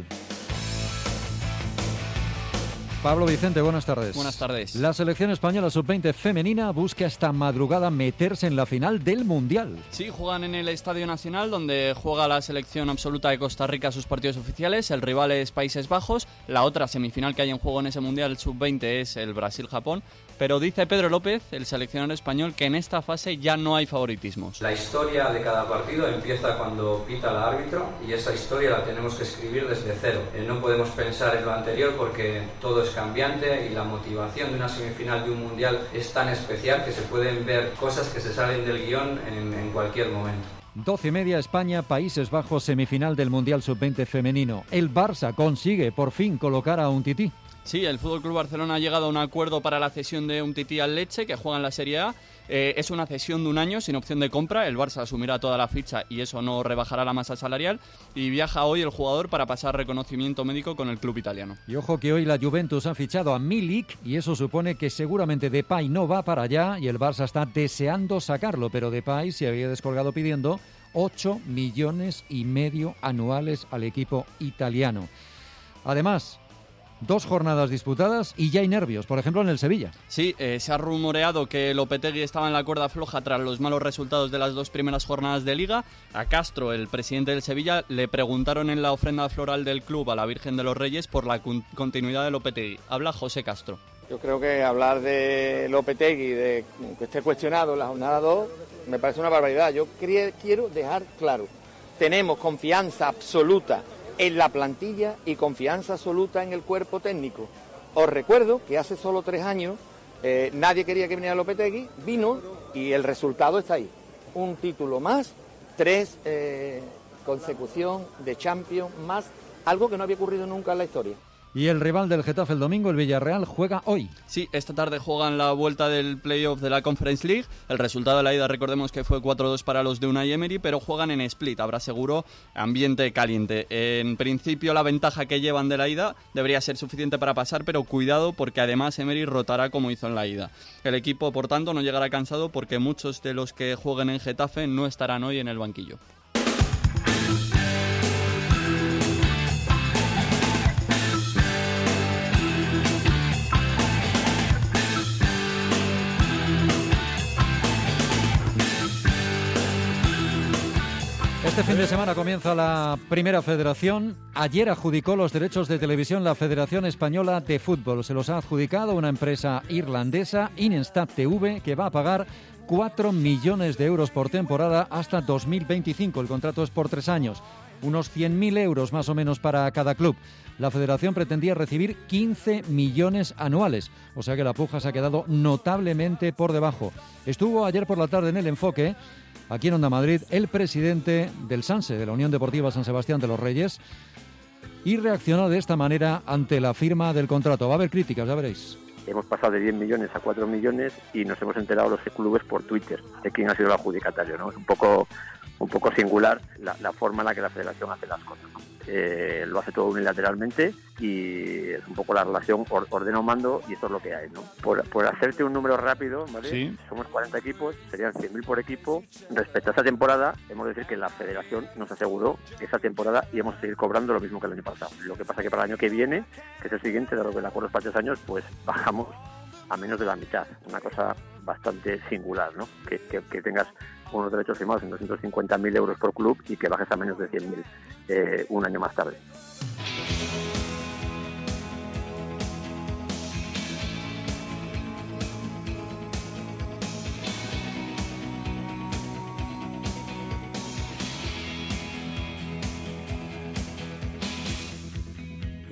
Pablo Vicente, buenas tardes. Buenas tardes. La selección española sub-20 femenina busca esta madrugada meterse en la final del Mundial. Sí, juegan en el Estadio Nacional, donde juega la selección absoluta de Costa Rica sus partidos oficiales. El rival es Países Bajos. La otra semifinal que hay en juego en ese Mundial sub-20 es el Brasil-Japón. Pero dice Pedro López, el seleccionador español, que en esta fase ya no hay favoritismos. La historia de cada partido empieza cuando pita el árbitro y esa historia la tenemos que escribir desde cero. No podemos pensar en lo anterior porque todo es cambiante y la motivación de una semifinal de un mundial es tan especial que se pueden ver cosas que se salen del guión en cualquier momento. 12:30, España, Países Bajos, semifinal del Mundial sub-20 femenino. El Barça consigue por fin colocar a Umtiti. Sí, el FC Barcelona ha llegado a un acuerdo para la cesión de Umtiti al Lecce, que juega en la Serie A. Es una cesión de un año sin opción de compra. El Barça asumirá toda la ficha y eso no rebajará la masa salarial. Y viaja hoy el jugador para pasar reconocimiento médico con el club italiano. Y ojo que hoy la Juventus ha fichado a Milik y eso supone que seguramente Depay no va para allá y el Barça está deseando sacarlo. Pero Depay se había descolgado pidiendo 8,5 millones anuales al equipo italiano. Además, 2 jornadas disputadas y ya hay nervios, por ejemplo en el Sevilla. Sí, se ha rumoreado que Lopetegui estaba en la cuerda floja tras los malos resultados de las 2 primeras jornadas de Liga. A Castro, el presidente del Sevilla, le preguntaron en la ofrenda floral del club a la Virgen de los Reyes por la continuidad de Lopetegui. Habla José Castro. Yo creo que hablar de Lopetegui, de que esté cuestionado en la jornada 2, me parece una barbaridad. Yo quiero dejar claro, tenemos confianza absoluta en la plantilla y confianza absoluta en el cuerpo técnico. Os recuerdo que hace solo 3 años nadie quería que viniera Lopetegui, vino y el resultado está ahí. Un título más, 3 consecución de Champions más, algo que no había ocurrido nunca en la historia. Y el rival del Getafe el domingo, el Villarreal, juega hoy. Sí, esta tarde juegan la vuelta del playoff de la Conference League. El resultado de la ida, recordemos que fue 4-2 para los de Unai Emery, pero juegan en Split. Habrá seguro ambiente caliente. En principio, la ventaja que llevan de la ida debería ser suficiente para pasar, pero cuidado porque además Emery rotará como hizo en la ida. El equipo, por tanto, no llegará cansado porque muchos de los que jueguen en Getafe no estarán hoy en el banquillo. Este fin de semana comienza la Primera Federación. Ayer adjudicó los derechos de televisión la Federación Española de Fútbol. Se los ha adjudicado una empresa irlandesa, Instat TV, que va a pagar 4 millones de euros por temporada hasta 2025. El contrato es por 3 años. Unos 100.000 euros más o menos para cada club. La federación pretendía recibir 15 millones anuales, o sea que la puja se ha quedado notablemente por debajo. Estuvo ayer por la tarde en El Enfoque, aquí en Onda Madrid, el presidente del SANSE, de la Unión Deportiva San Sebastián de los Reyes, y reaccionó de esta manera ante la firma del contrato. Va a haber críticas, ya veréis. Hemos pasado de 10 millones a 4 millones y nos hemos enterado los clubes por Twitter de quién ha sido el adjudicatario, ¿no? Es un poco singular la forma en la que la federación hace las cosas, ¿no? Lo hace todo unilateralmente y es un poco la relación ordeno mando y eso es lo que hay, ¿no? Por hacerte un número rápido, ¿vale? Sí. Somos 40 equipos, serían 100.000 por equipo. Respecto a esa temporada, hemos de decir que la federación nos aseguró que esa temporada íbamos a seguir cobrando lo mismo que el año pasado. Lo que pasa que para el año que viene, que es el siguiente, dado que el acuerdo es para 3 años, pues bajamos a menos de la mitad. Una cosa bastante singular, ¿no? Que tengas unos derechos firmados en 250.000 euros por club y que bajes a menos de 100.000 un año más tarde.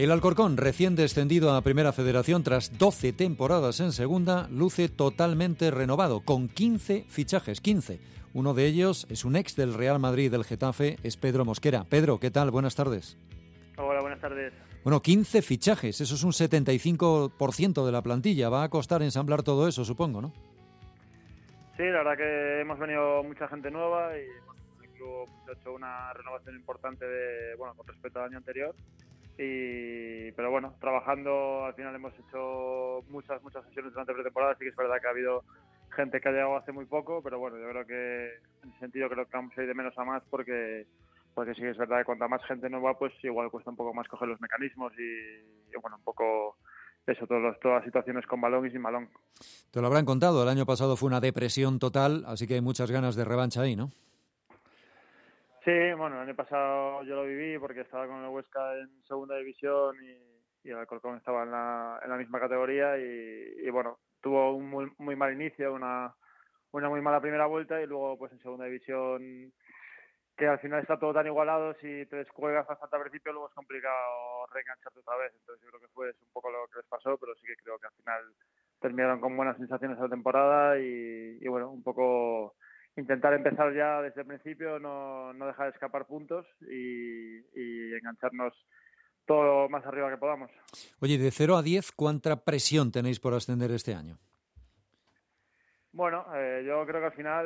El Alcorcón, recién descendido a Primera Federación tras 12 temporadas en Segunda, luce totalmente renovado, con 15 fichajes, 15. Uno de ellos es un ex del Real Madrid y del Getafe, es Pedro Mosquera. Pedro, ¿qué tal? Buenas tardes. Hola, buenas tardes. Bueno, 15 fichajes, eso es un 75% de la plantilla. Va a costar ensamblar todo eso, supongo, ¿no? Sí, la verdad que hemos venido mucha gente nueva y el club ha hecho una renovación importante con respecto al año anterior. Pero bueno, trabajando, al final hemos hecho muchas sesiones durante pretemporada. Sí que es verdad que ha habido gente que ha llegado hace muy poco, pero bueno, yo creo que en ese sentido creo que vamos a ir de menos a más porque sí que es verdad que cuanta más gente nueva, pues igual cuesta un poco más coger los mecanismos y bueno, un poco eso, todas las situaciones con balón y sin balón. Te lo habrán contado, el año pasado fue una depresión total, así que hay muchas ganas de revancha ahí, ¿no? Sí, bueno, el año pasado yo lo viví porque estaba con el Huesca en segunda división y el Alcorcón estaba en la misma categoría y bueno, tuvo un muy mal inicio, una muy mala primera vuelta y luego pues en segunda división, que al final está todo tan igualado, si te descuelgas bastante al principio luego es complicado reengancharte otra vez. Entonces yo creo que fue un poco lo que les pasó, pero sí que creo que al final terminaron con buenas sensaciones la temporada y bueno, un poco intentar empezar ya desde el principio, no dejar de escapar puntos y engancharnos todo lo más arriba que podamos. Oye, de 0 a 10, ¿cuánta presión tenéis por ascender este año? Bueno, yo creo que al final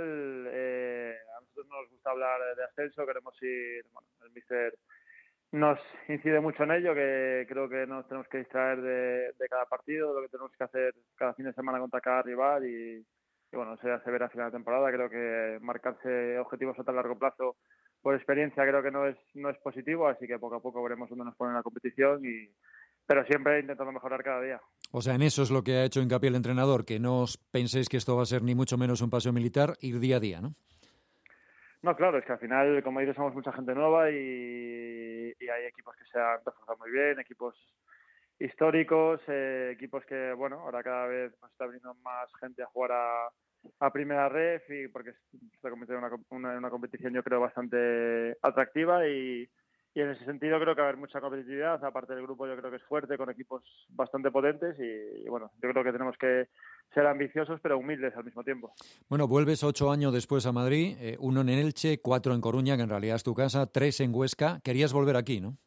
a nosotros no nos gusta hablar de ascenso, queremos ir, bueno, el míster nos incide mucho en ello, que creo que nos tenemos que distraer de cada partido, lo que tenemos que hacer cada fin de semana contra cada rival y bueno, eso ya se verá a final de temporada. Creo que marcarse objetivos a tan largo plazo por experiencia creo que no es positivo, así que poco a poco veremos dónde nos ponen la competición pero siempre intentando mejorar cada día. O sea, en eso es lo que ha hecho hincapié el entrenador, que no os penséis que esto va a ser ni mucho menos un paseo militar, ir día a día, ¿no? No, claro, es que al final, como dices, somos mucha gente nueva y hay equipos que se han reforzado muy bien, equipos históricos, equipos que, bueno, ahora cada vez está viniendo más gente a jugar a primera ref y porque se ha convertido en una competición yo creo bastante atractiva y en ese sentido creo que va a haber mucha competitividad. Aparte del grupo yo creo que es fuerte, con equipos bastante potentes y bueno, yo creo que tenemos que ser ambiciosos pero humildes al mismo tiempo. Bueno, vuelves 8 años después a Madrid, 1 en Elche, 4 en Coruña, que en realidad es tu casa, 3 en Huesca. Querías volver aquí, ¿no?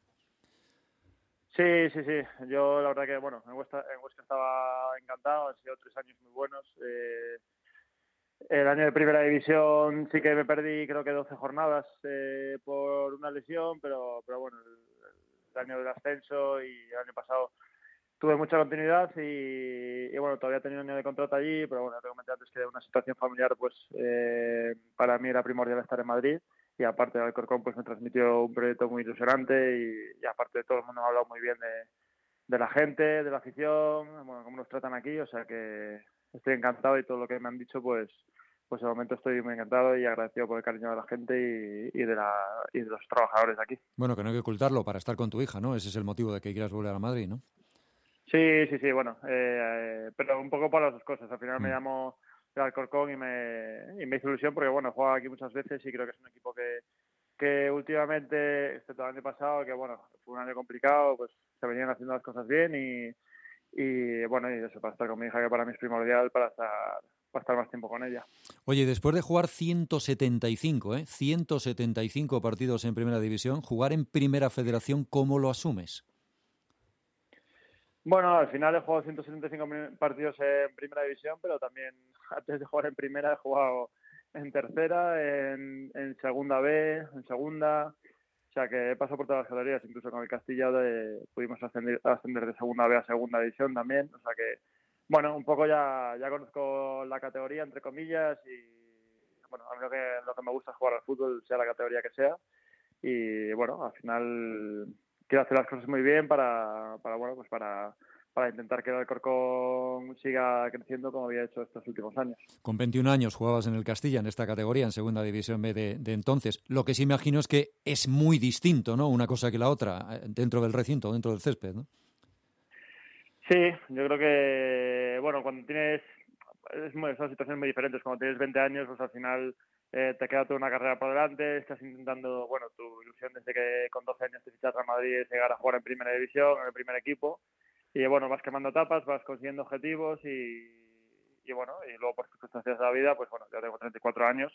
Sí. Yo la verdad que, bueno, en Huesca estaba encantado, han sido 3 años muy buenos. El año de primera división sí que me perdí creo que 12 jornadas por una lesión, pero bueno, el año del ascenso y el año pasado tuve mucha continuidad y bueno, todavía tenía un año de contrato allí, pero bueno, te comenté antes que una situación familiar pues para mí era primordial estar en Madrid y aparte del Alcorcón pues me transmitió un proyecto muy ilusionante y aparte todo el mundo me ha hablado muy bien de la gente, de la afición, bueno, cómo nos tratan aquí, o sea que estoy encantado y todo lo que me han dicho pues de momento estoy muy encantado y agradecido por el cariño de la gente y de los trabajadores de aquí. Bueno, que no hay que ocultarlo para estar con tu hija, ¿no? Ese es el motivo de que quieras volver a Madrid, ¿no? Sí, bueno, pero un poco para las dos cosas. Al final me llamo el Alcorcón y me hizo ilusión porque bueno, he jugado aquí muchas veces y creo que es un equipo que últimamente, excepto el año pasado, que bueno, fue un año complicado, pues se venían haciendo las cosas bien y bueno, y eso, para estar con mi hija, que para mí es primordial, para estar más tiempo con ella. Oye, después de jugar 175 partidos en Primera División, jugar en Primera Federación, ¿cómo lo asumes? Bueno, al final he jugado 175 partidos en Primera División, pero también antes de jugar en Primera he jugado en Tercera, en Segunda B, en Segunda. O sea que he pasado por todas las categorías, incluso con el Castilla pudimos ascender de Segunda B a Segunda División también. O sea que, bueno, un poco ya conozco la categoría, entre comillas, y bueno, a mí lo que me gusta es jugar al fútbol, sea la categoría que sea. Y bueno, al final quiero hacer las cosas muy bien para intentar que el Alcorcón siga creciendo como había hecho estos últimos años. Con 21 años jugabas en el Castilla, en esta categoría, en Segunda División B de entonces. Lo que sí imagino es que es muy distinto, ¿no? Una cosa que la otra, dentro del recinto, dentro del césped, ¿no? Sí, yo creo que, bueno, cuando tienes... son situaciones muy diferentes. Cuando tienes 20 años, pues al final te queda toda una carrera por delante, estás intentando, bueno, tu ilusión desde que con 12 años te fichas a Madrid es llegar a jugar en primera división, en el primer equipo, y bueno, vas quemando etapas, vas consiguiendo objetivos y bueno, y luego por circunstancias de la vida, pues bueno, ya tengo 34 años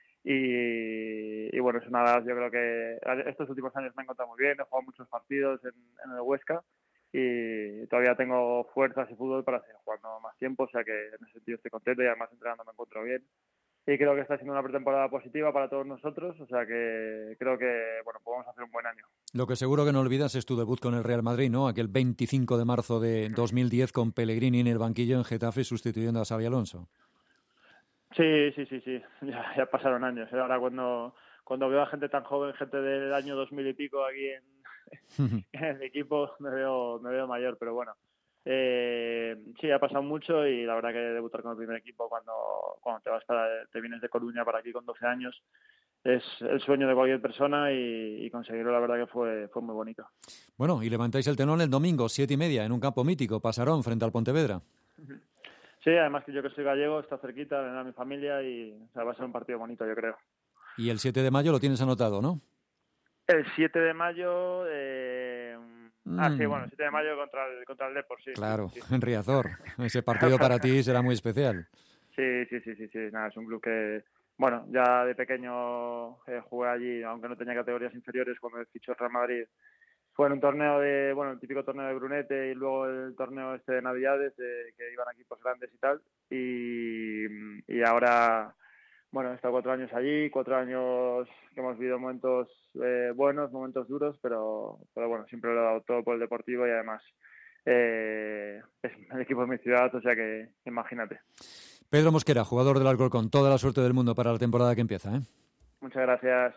y bueno, es una edad, yo creo que estos últimos años me he encontrado muy bien, he jugado muchos partidos en el Huesca y todavía tengo fuerzas y fútbol para seguir jugando más tiempo, o sea que en ese sentido estoy contento y además entrenando me encuentro bien. Y creo que está siendo una pretemporada positiva para todos nosotros, o sea que creo que bueno, podemos hacer un buen año. Lo que seguro que no olvidas es tu debut con el Real Madrid, ¿no? Aquel 25 de marzo de 2010 con Pellegrini en el banquillo en Getafe sustituyendo a Xabi Alonso. Sí. Ya pasaron años. Ahora cuando veo a gente tan joven, gente del año 2000 y pico aquí en el equipo, me veo mayor, pero bueno. Sí, ha pasado mucho y la verdad que debutar con el primer equipo cuando te vienes de Coruña para aquí con 12 años es el sueño de cualquier persona y conseguirlo la verdad que fue muy bonito. Bueno, y levantáis el telón el domingo, 7:30, en un campo mítico, Pasarón, frente al Pontevedra. Sí, además que yo que soy gallego, está cerquita, ven a mi familia y o sea, va a ser un partido bonito, yo creo. Y el 7 de mayo lo tienes anotado, ¿no? El 7 de mayo... sí, bueno, el 7 de mayo contra el Depor, sí. Claro, sí. En Riazor. Ese partido para ti será muy especial. Sí. Nada, es un club que, bueno, ya de pequeño jugué allí, aunque no tenía categorías inferiores, cuando me fichó el Real Madrid. Fue en un torneo el típico torneo de Brunete y luego el torneo de Navidades, que iban equipos grandes y tal. Y ahora, bueno, he estado 4 años allí, 4 años que hemos vivido momentos buenos, momentos duros, pero bueno, siempre lo he dado todo por el deportivo y además es el equipo de mi ciudad, o sea que imagínate. Pedro Mosquera, jugador del Alcorcón, toda la suerte del mundo para la temporada que empieza, ¿eh? Muchas gracias.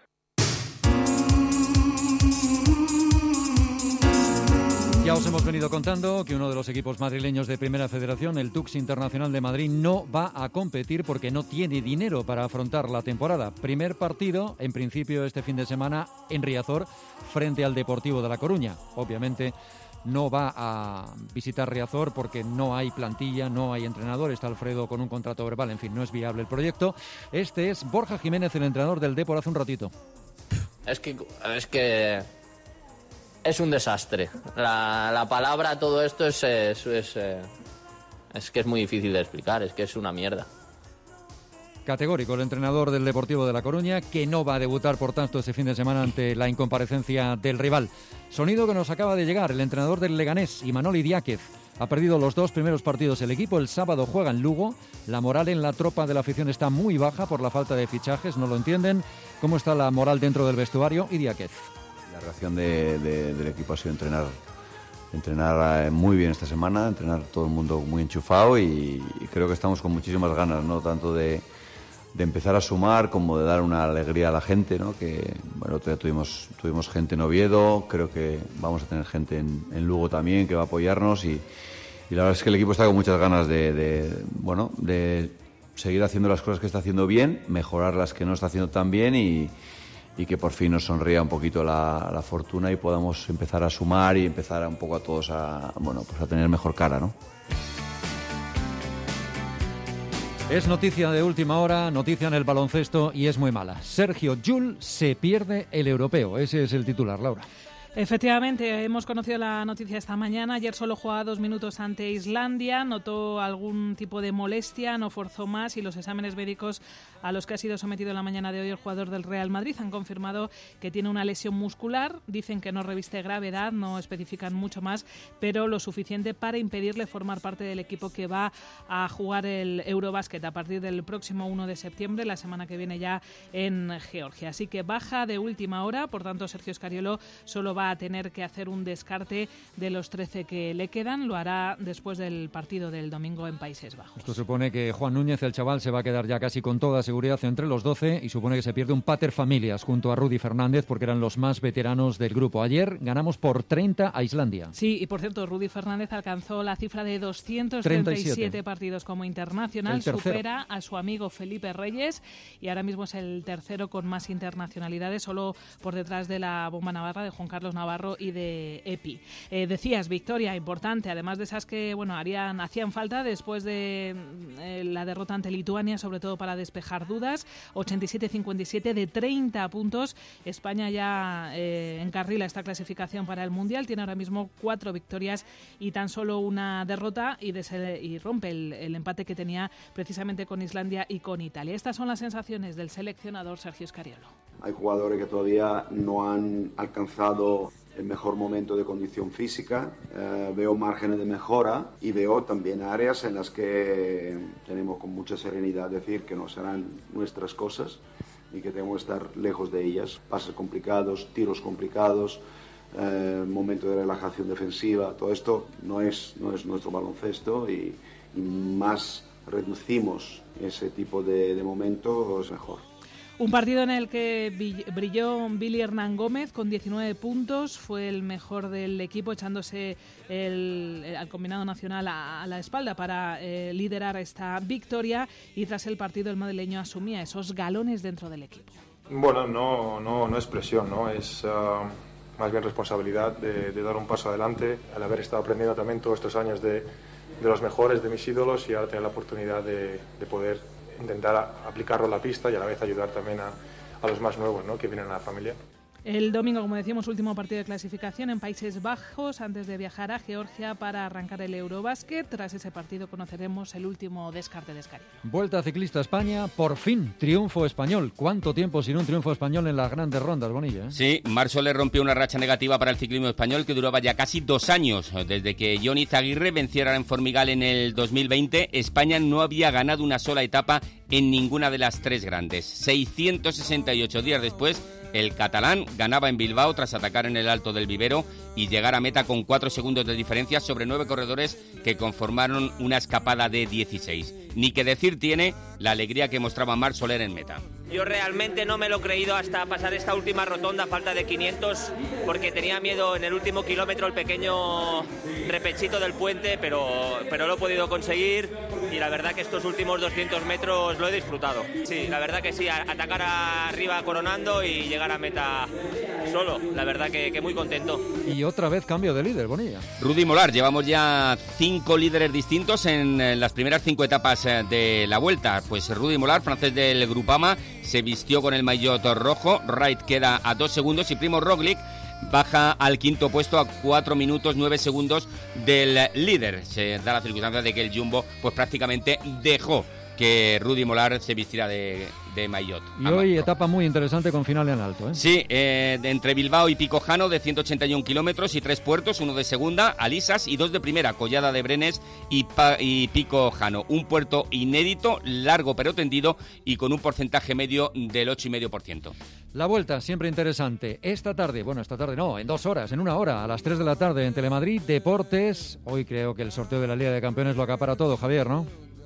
Ya os hemos venido contando que uno de los equipos madrileños de Primera Federación, el Tux Internacional de Madrid, no va a competir porque no tiene dinero para afrontar la temporada. Primer partido, en principio este fin de semana, en Riazor, frente al Deportivo de La Coruña. Obviamente no va a visitar Riazor porque no hay plantilla, no hay entrenador, está Alfredo con un contrato verbal, en fin, no es viable el proyecto. Este es Borja Jiménez, el entrenador del Depor hace un ratito. Es que es un desastre. La palabra todo esto es que es muy difícil de explicar, es que es una mierda. Categórico el entrenador del Deportivo de La Coruña, que no va a debutar por tanto este fin de semana ante la incomparecencia del rival. Sonido que nos acaba de llegar, el entrenador del Leganés, Imanol Idiáquez. Ha perdido los 2 primeros partidos el equipo, el sábado juega en Lugo. La moral en la tropa de la afición está muy baja por la falta de fichajes, no lo entienden. ¿Cómo está la moral dentro del vestuario? Idiáquez. La reacción del equipo ha sido entrenar muy bien esta semana, entrenar todo el mundo muy enchufado y creo que estamos con muchísimas ganas, no tanto de empezar a sumar como de dar una alegría a la gente, ¿no? Que bueno, otro día tuvimos gente en Oviedo, creo que vamos a tener gente en Lugo también que va a apoyarnos y la verdad es que el equipo está con muchas ganas de seguir haciendo las cosas que está haciendo bien, mejorar las que no está haciendo tan bien y que por fin nos sonría un poquito la fortuna y podamos empezar a sumar y empezar un poco a todos a tener mejor cara, ¿no? Es noticia de última hora, noticia en el baloncesto y es muy mala. Sergio Llull se pierde el europeo. Ese es el titular, Laura. Efectivamente, hemos conocido la noticia esta mañana. Ayer solo jugaba 2 minutos ante Islandia, notó algún tipo de molestia, no forzó más y los exámenes médicos a los que ha sido sometido en la mañana de hoy el jugador del Real Madrid han confirmado que tiene una lesión muscular. Dicen que no reviste gravedad, no especifican mucho más, pero lo suficiente para impedirle formar parte del equipo que va a jugar el Eurobásquet a partir del próximo 1 de septiembre, la semana que viene ya en Georgia. Así que baja de última hora, por tanto Sergio Scariolo solo va a tener que hacer un descarte de los 13 que le quedan. Lo hará después del partido del domingo en Países Bajos. Esto supone que Juan Núñez, el chaval, se va a quedar ya casi con toda seguridad entre los 12 y supone que se pierde un pater familias junto a Rudy Fernández porque eran los más veteranos del grupo. Ayer ganamos por 30 a Islandia. Sí, y por cierto, Rudy Fernández alcanzó la cifra de 237 partidos como internacional, supera a su amigo Felipe Reyes y ahora mismo es el tercero con más internacionalidades, solo por detrás de la bomba navarra de Juan Carlos Carlos Navarro y de Epi. Decías, victoria importante, además de esas que hacían falta después de la derrota ante Lituania, sobre todo para despejar dudas. 87-57 de 30 puntos. España ya encarrila esta clasificación para el Mundial. Tiene ahora mismo 4 victorias y tan solo una derrota y rompe el empate que tenía precisamente con Islandia y con Italia. Estas son las sensaciones del seleccionador Sergio Scariolo. Hay jugadores que todavía no han alcanzado el mejor momento de condición física. Veo márgenes de mejora y veo también áreas en las que tenemos con mucha serenidad decir que no serán nuestras cosas y que tenemos que estar lejos de ellas. Pases complicados, tiros complicados, momento de relajación defensiva. Todo esto no es nuestro baloncesto y más reducimos ese tipo de momentos mejor. Un partido en el que brilló Billy Hernán Gómez con 19 puntos, fue el mejor del equipo, echándose al combinado nacional a la espalda para liderar esta victoria, y tras el partido el madrileño asumía esos galones dentro del equipo. Bueno, no es presión, ¿no? Es más bien responsabilidad de dar un paso adelante, al haber estado aprendiendo también todos estos años de los mejores, de mis ídolos, y ahora tener la oportunidad de poder intentar aplicarlo a la pista y a la vez ayudar también a los más nuevos, ¿no?, que vienen a la familia. El domingo, como decíamos, último partido de clasificación en Países Bajos antes de viajar a Georgia para arrancar el Eurobásquet. Tras ese partido conoceremos el último descarte de Scariolo. Vuelta ciclista a España, por fin, triunfo español. ¿Cuánto tiempo sin un triunfo español en las grandes rondas, Bonilla? Sí, Marc Soler rompió una racha negativa para el ciclismo español que duraba ya casi 2 años. Desde que Jon Izaguirre venciera en Formigal en el 2020, España no había ganado una sola etapa en ninguna de las 3 grandes. 668 días después, el catalán ganaba en Bilbao tras atacar en el Alto del Vivero y llegar a meta con 4 segundos de diferencia sobre 9 corredores que conformaron una escapada de 16. Ni que decir tiene la alegría que mostraba Marc Soler en meta. Yo realmente no me lo he creído hasta pasar esta última rotonda, falta de 500, porque tenía miedo en el último kilómetro, el pequeño repechito del puente, pero lo he podido conseguir, y la verdad que estos últimos 200 metros lo he disfrutado. Sí, la verdad que sí, atacar arriba coronando y llegar a meta solo, la verdad que muy contento. Y otra vez cambio de líder, Bonilla. Rudy Molar, llevamos ya 5 líderes distintos en las primeras 5 etapas de la Vuelta. Pues Rudy Molar, francés del Groupama, se vistió con el maillot rojo. Wright queda a 2 segundos y Primo Roglic baja al 5º puesto a 4 minutos 9 segundos del líder. Se da la circunstancia de que el Jumbo pues prácticamente dejó que Rudy Molar se vistiera de maillot. Y hoy etapa muy interesante con final en alto, ¿eh? Sí, entre Bilbao y Picojano de 181 kilómetros y 3 puertos, uno de segunda, Alisas, y 2 de primera, Collada de Brenes y Picojano. Un puerto inédito, largo pero tendido y con un porcentaje medio del 8,5%. La Vuelta, siempre interesante. Esta tarde no, en 2 horas, en 1 hora, a las 3 de la tarde en Telemadrid, Deportes. Hoy creo que el sorteo de la Liga de Campeones lo acapara todo, Javier, ¿no?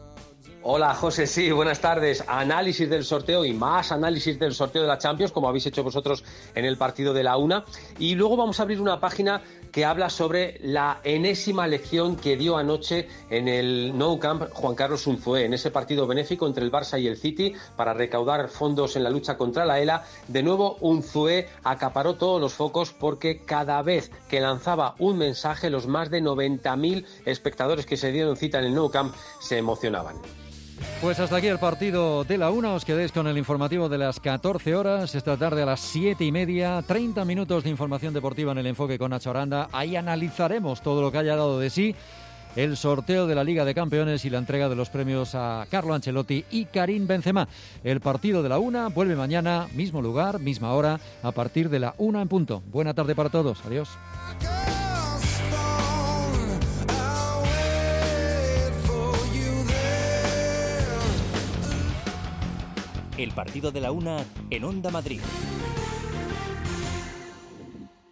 Hola, José, sí, buenas tardes. Análisis del sorteo y más análisis del sorteo de la Champions, como habéis hecho vosotros en el partido de la 1. Y luego vamos a abrir una página que habla sobre la enésima lección que dio anoche en el Nou Camp Juan Carlos Unzué, en ese partido benéfico entre el Barça y el City para recaudar fondos en la lucha contra la ELA. De nuevo, Unzué acaparó todos los focos porque cada vez que lanzaba un mensaje, los más de 90.000 espectadores que se dieron cita en el Nou Camp se emocionaban. Pues hasta aquí el partido de la 1. Os quedéis con el informativo de las 14 horas. Esta tarde a las 7:30, 30 minutos de información deportiva en el enfoque con Nacho Aranda. Ahí analizaremos todo lo que haya dado de sí el sorteo de la Liga de Campeones y la entrega de los premios a Carlo Ancelotti y Karim Benzema. El partido de la 1 vuelve mañana, mismo lugar, misma hora, a partir de la 1 en punto. Buena tarde para todos. Adiós. El partido de la 1 en Onda Madrid.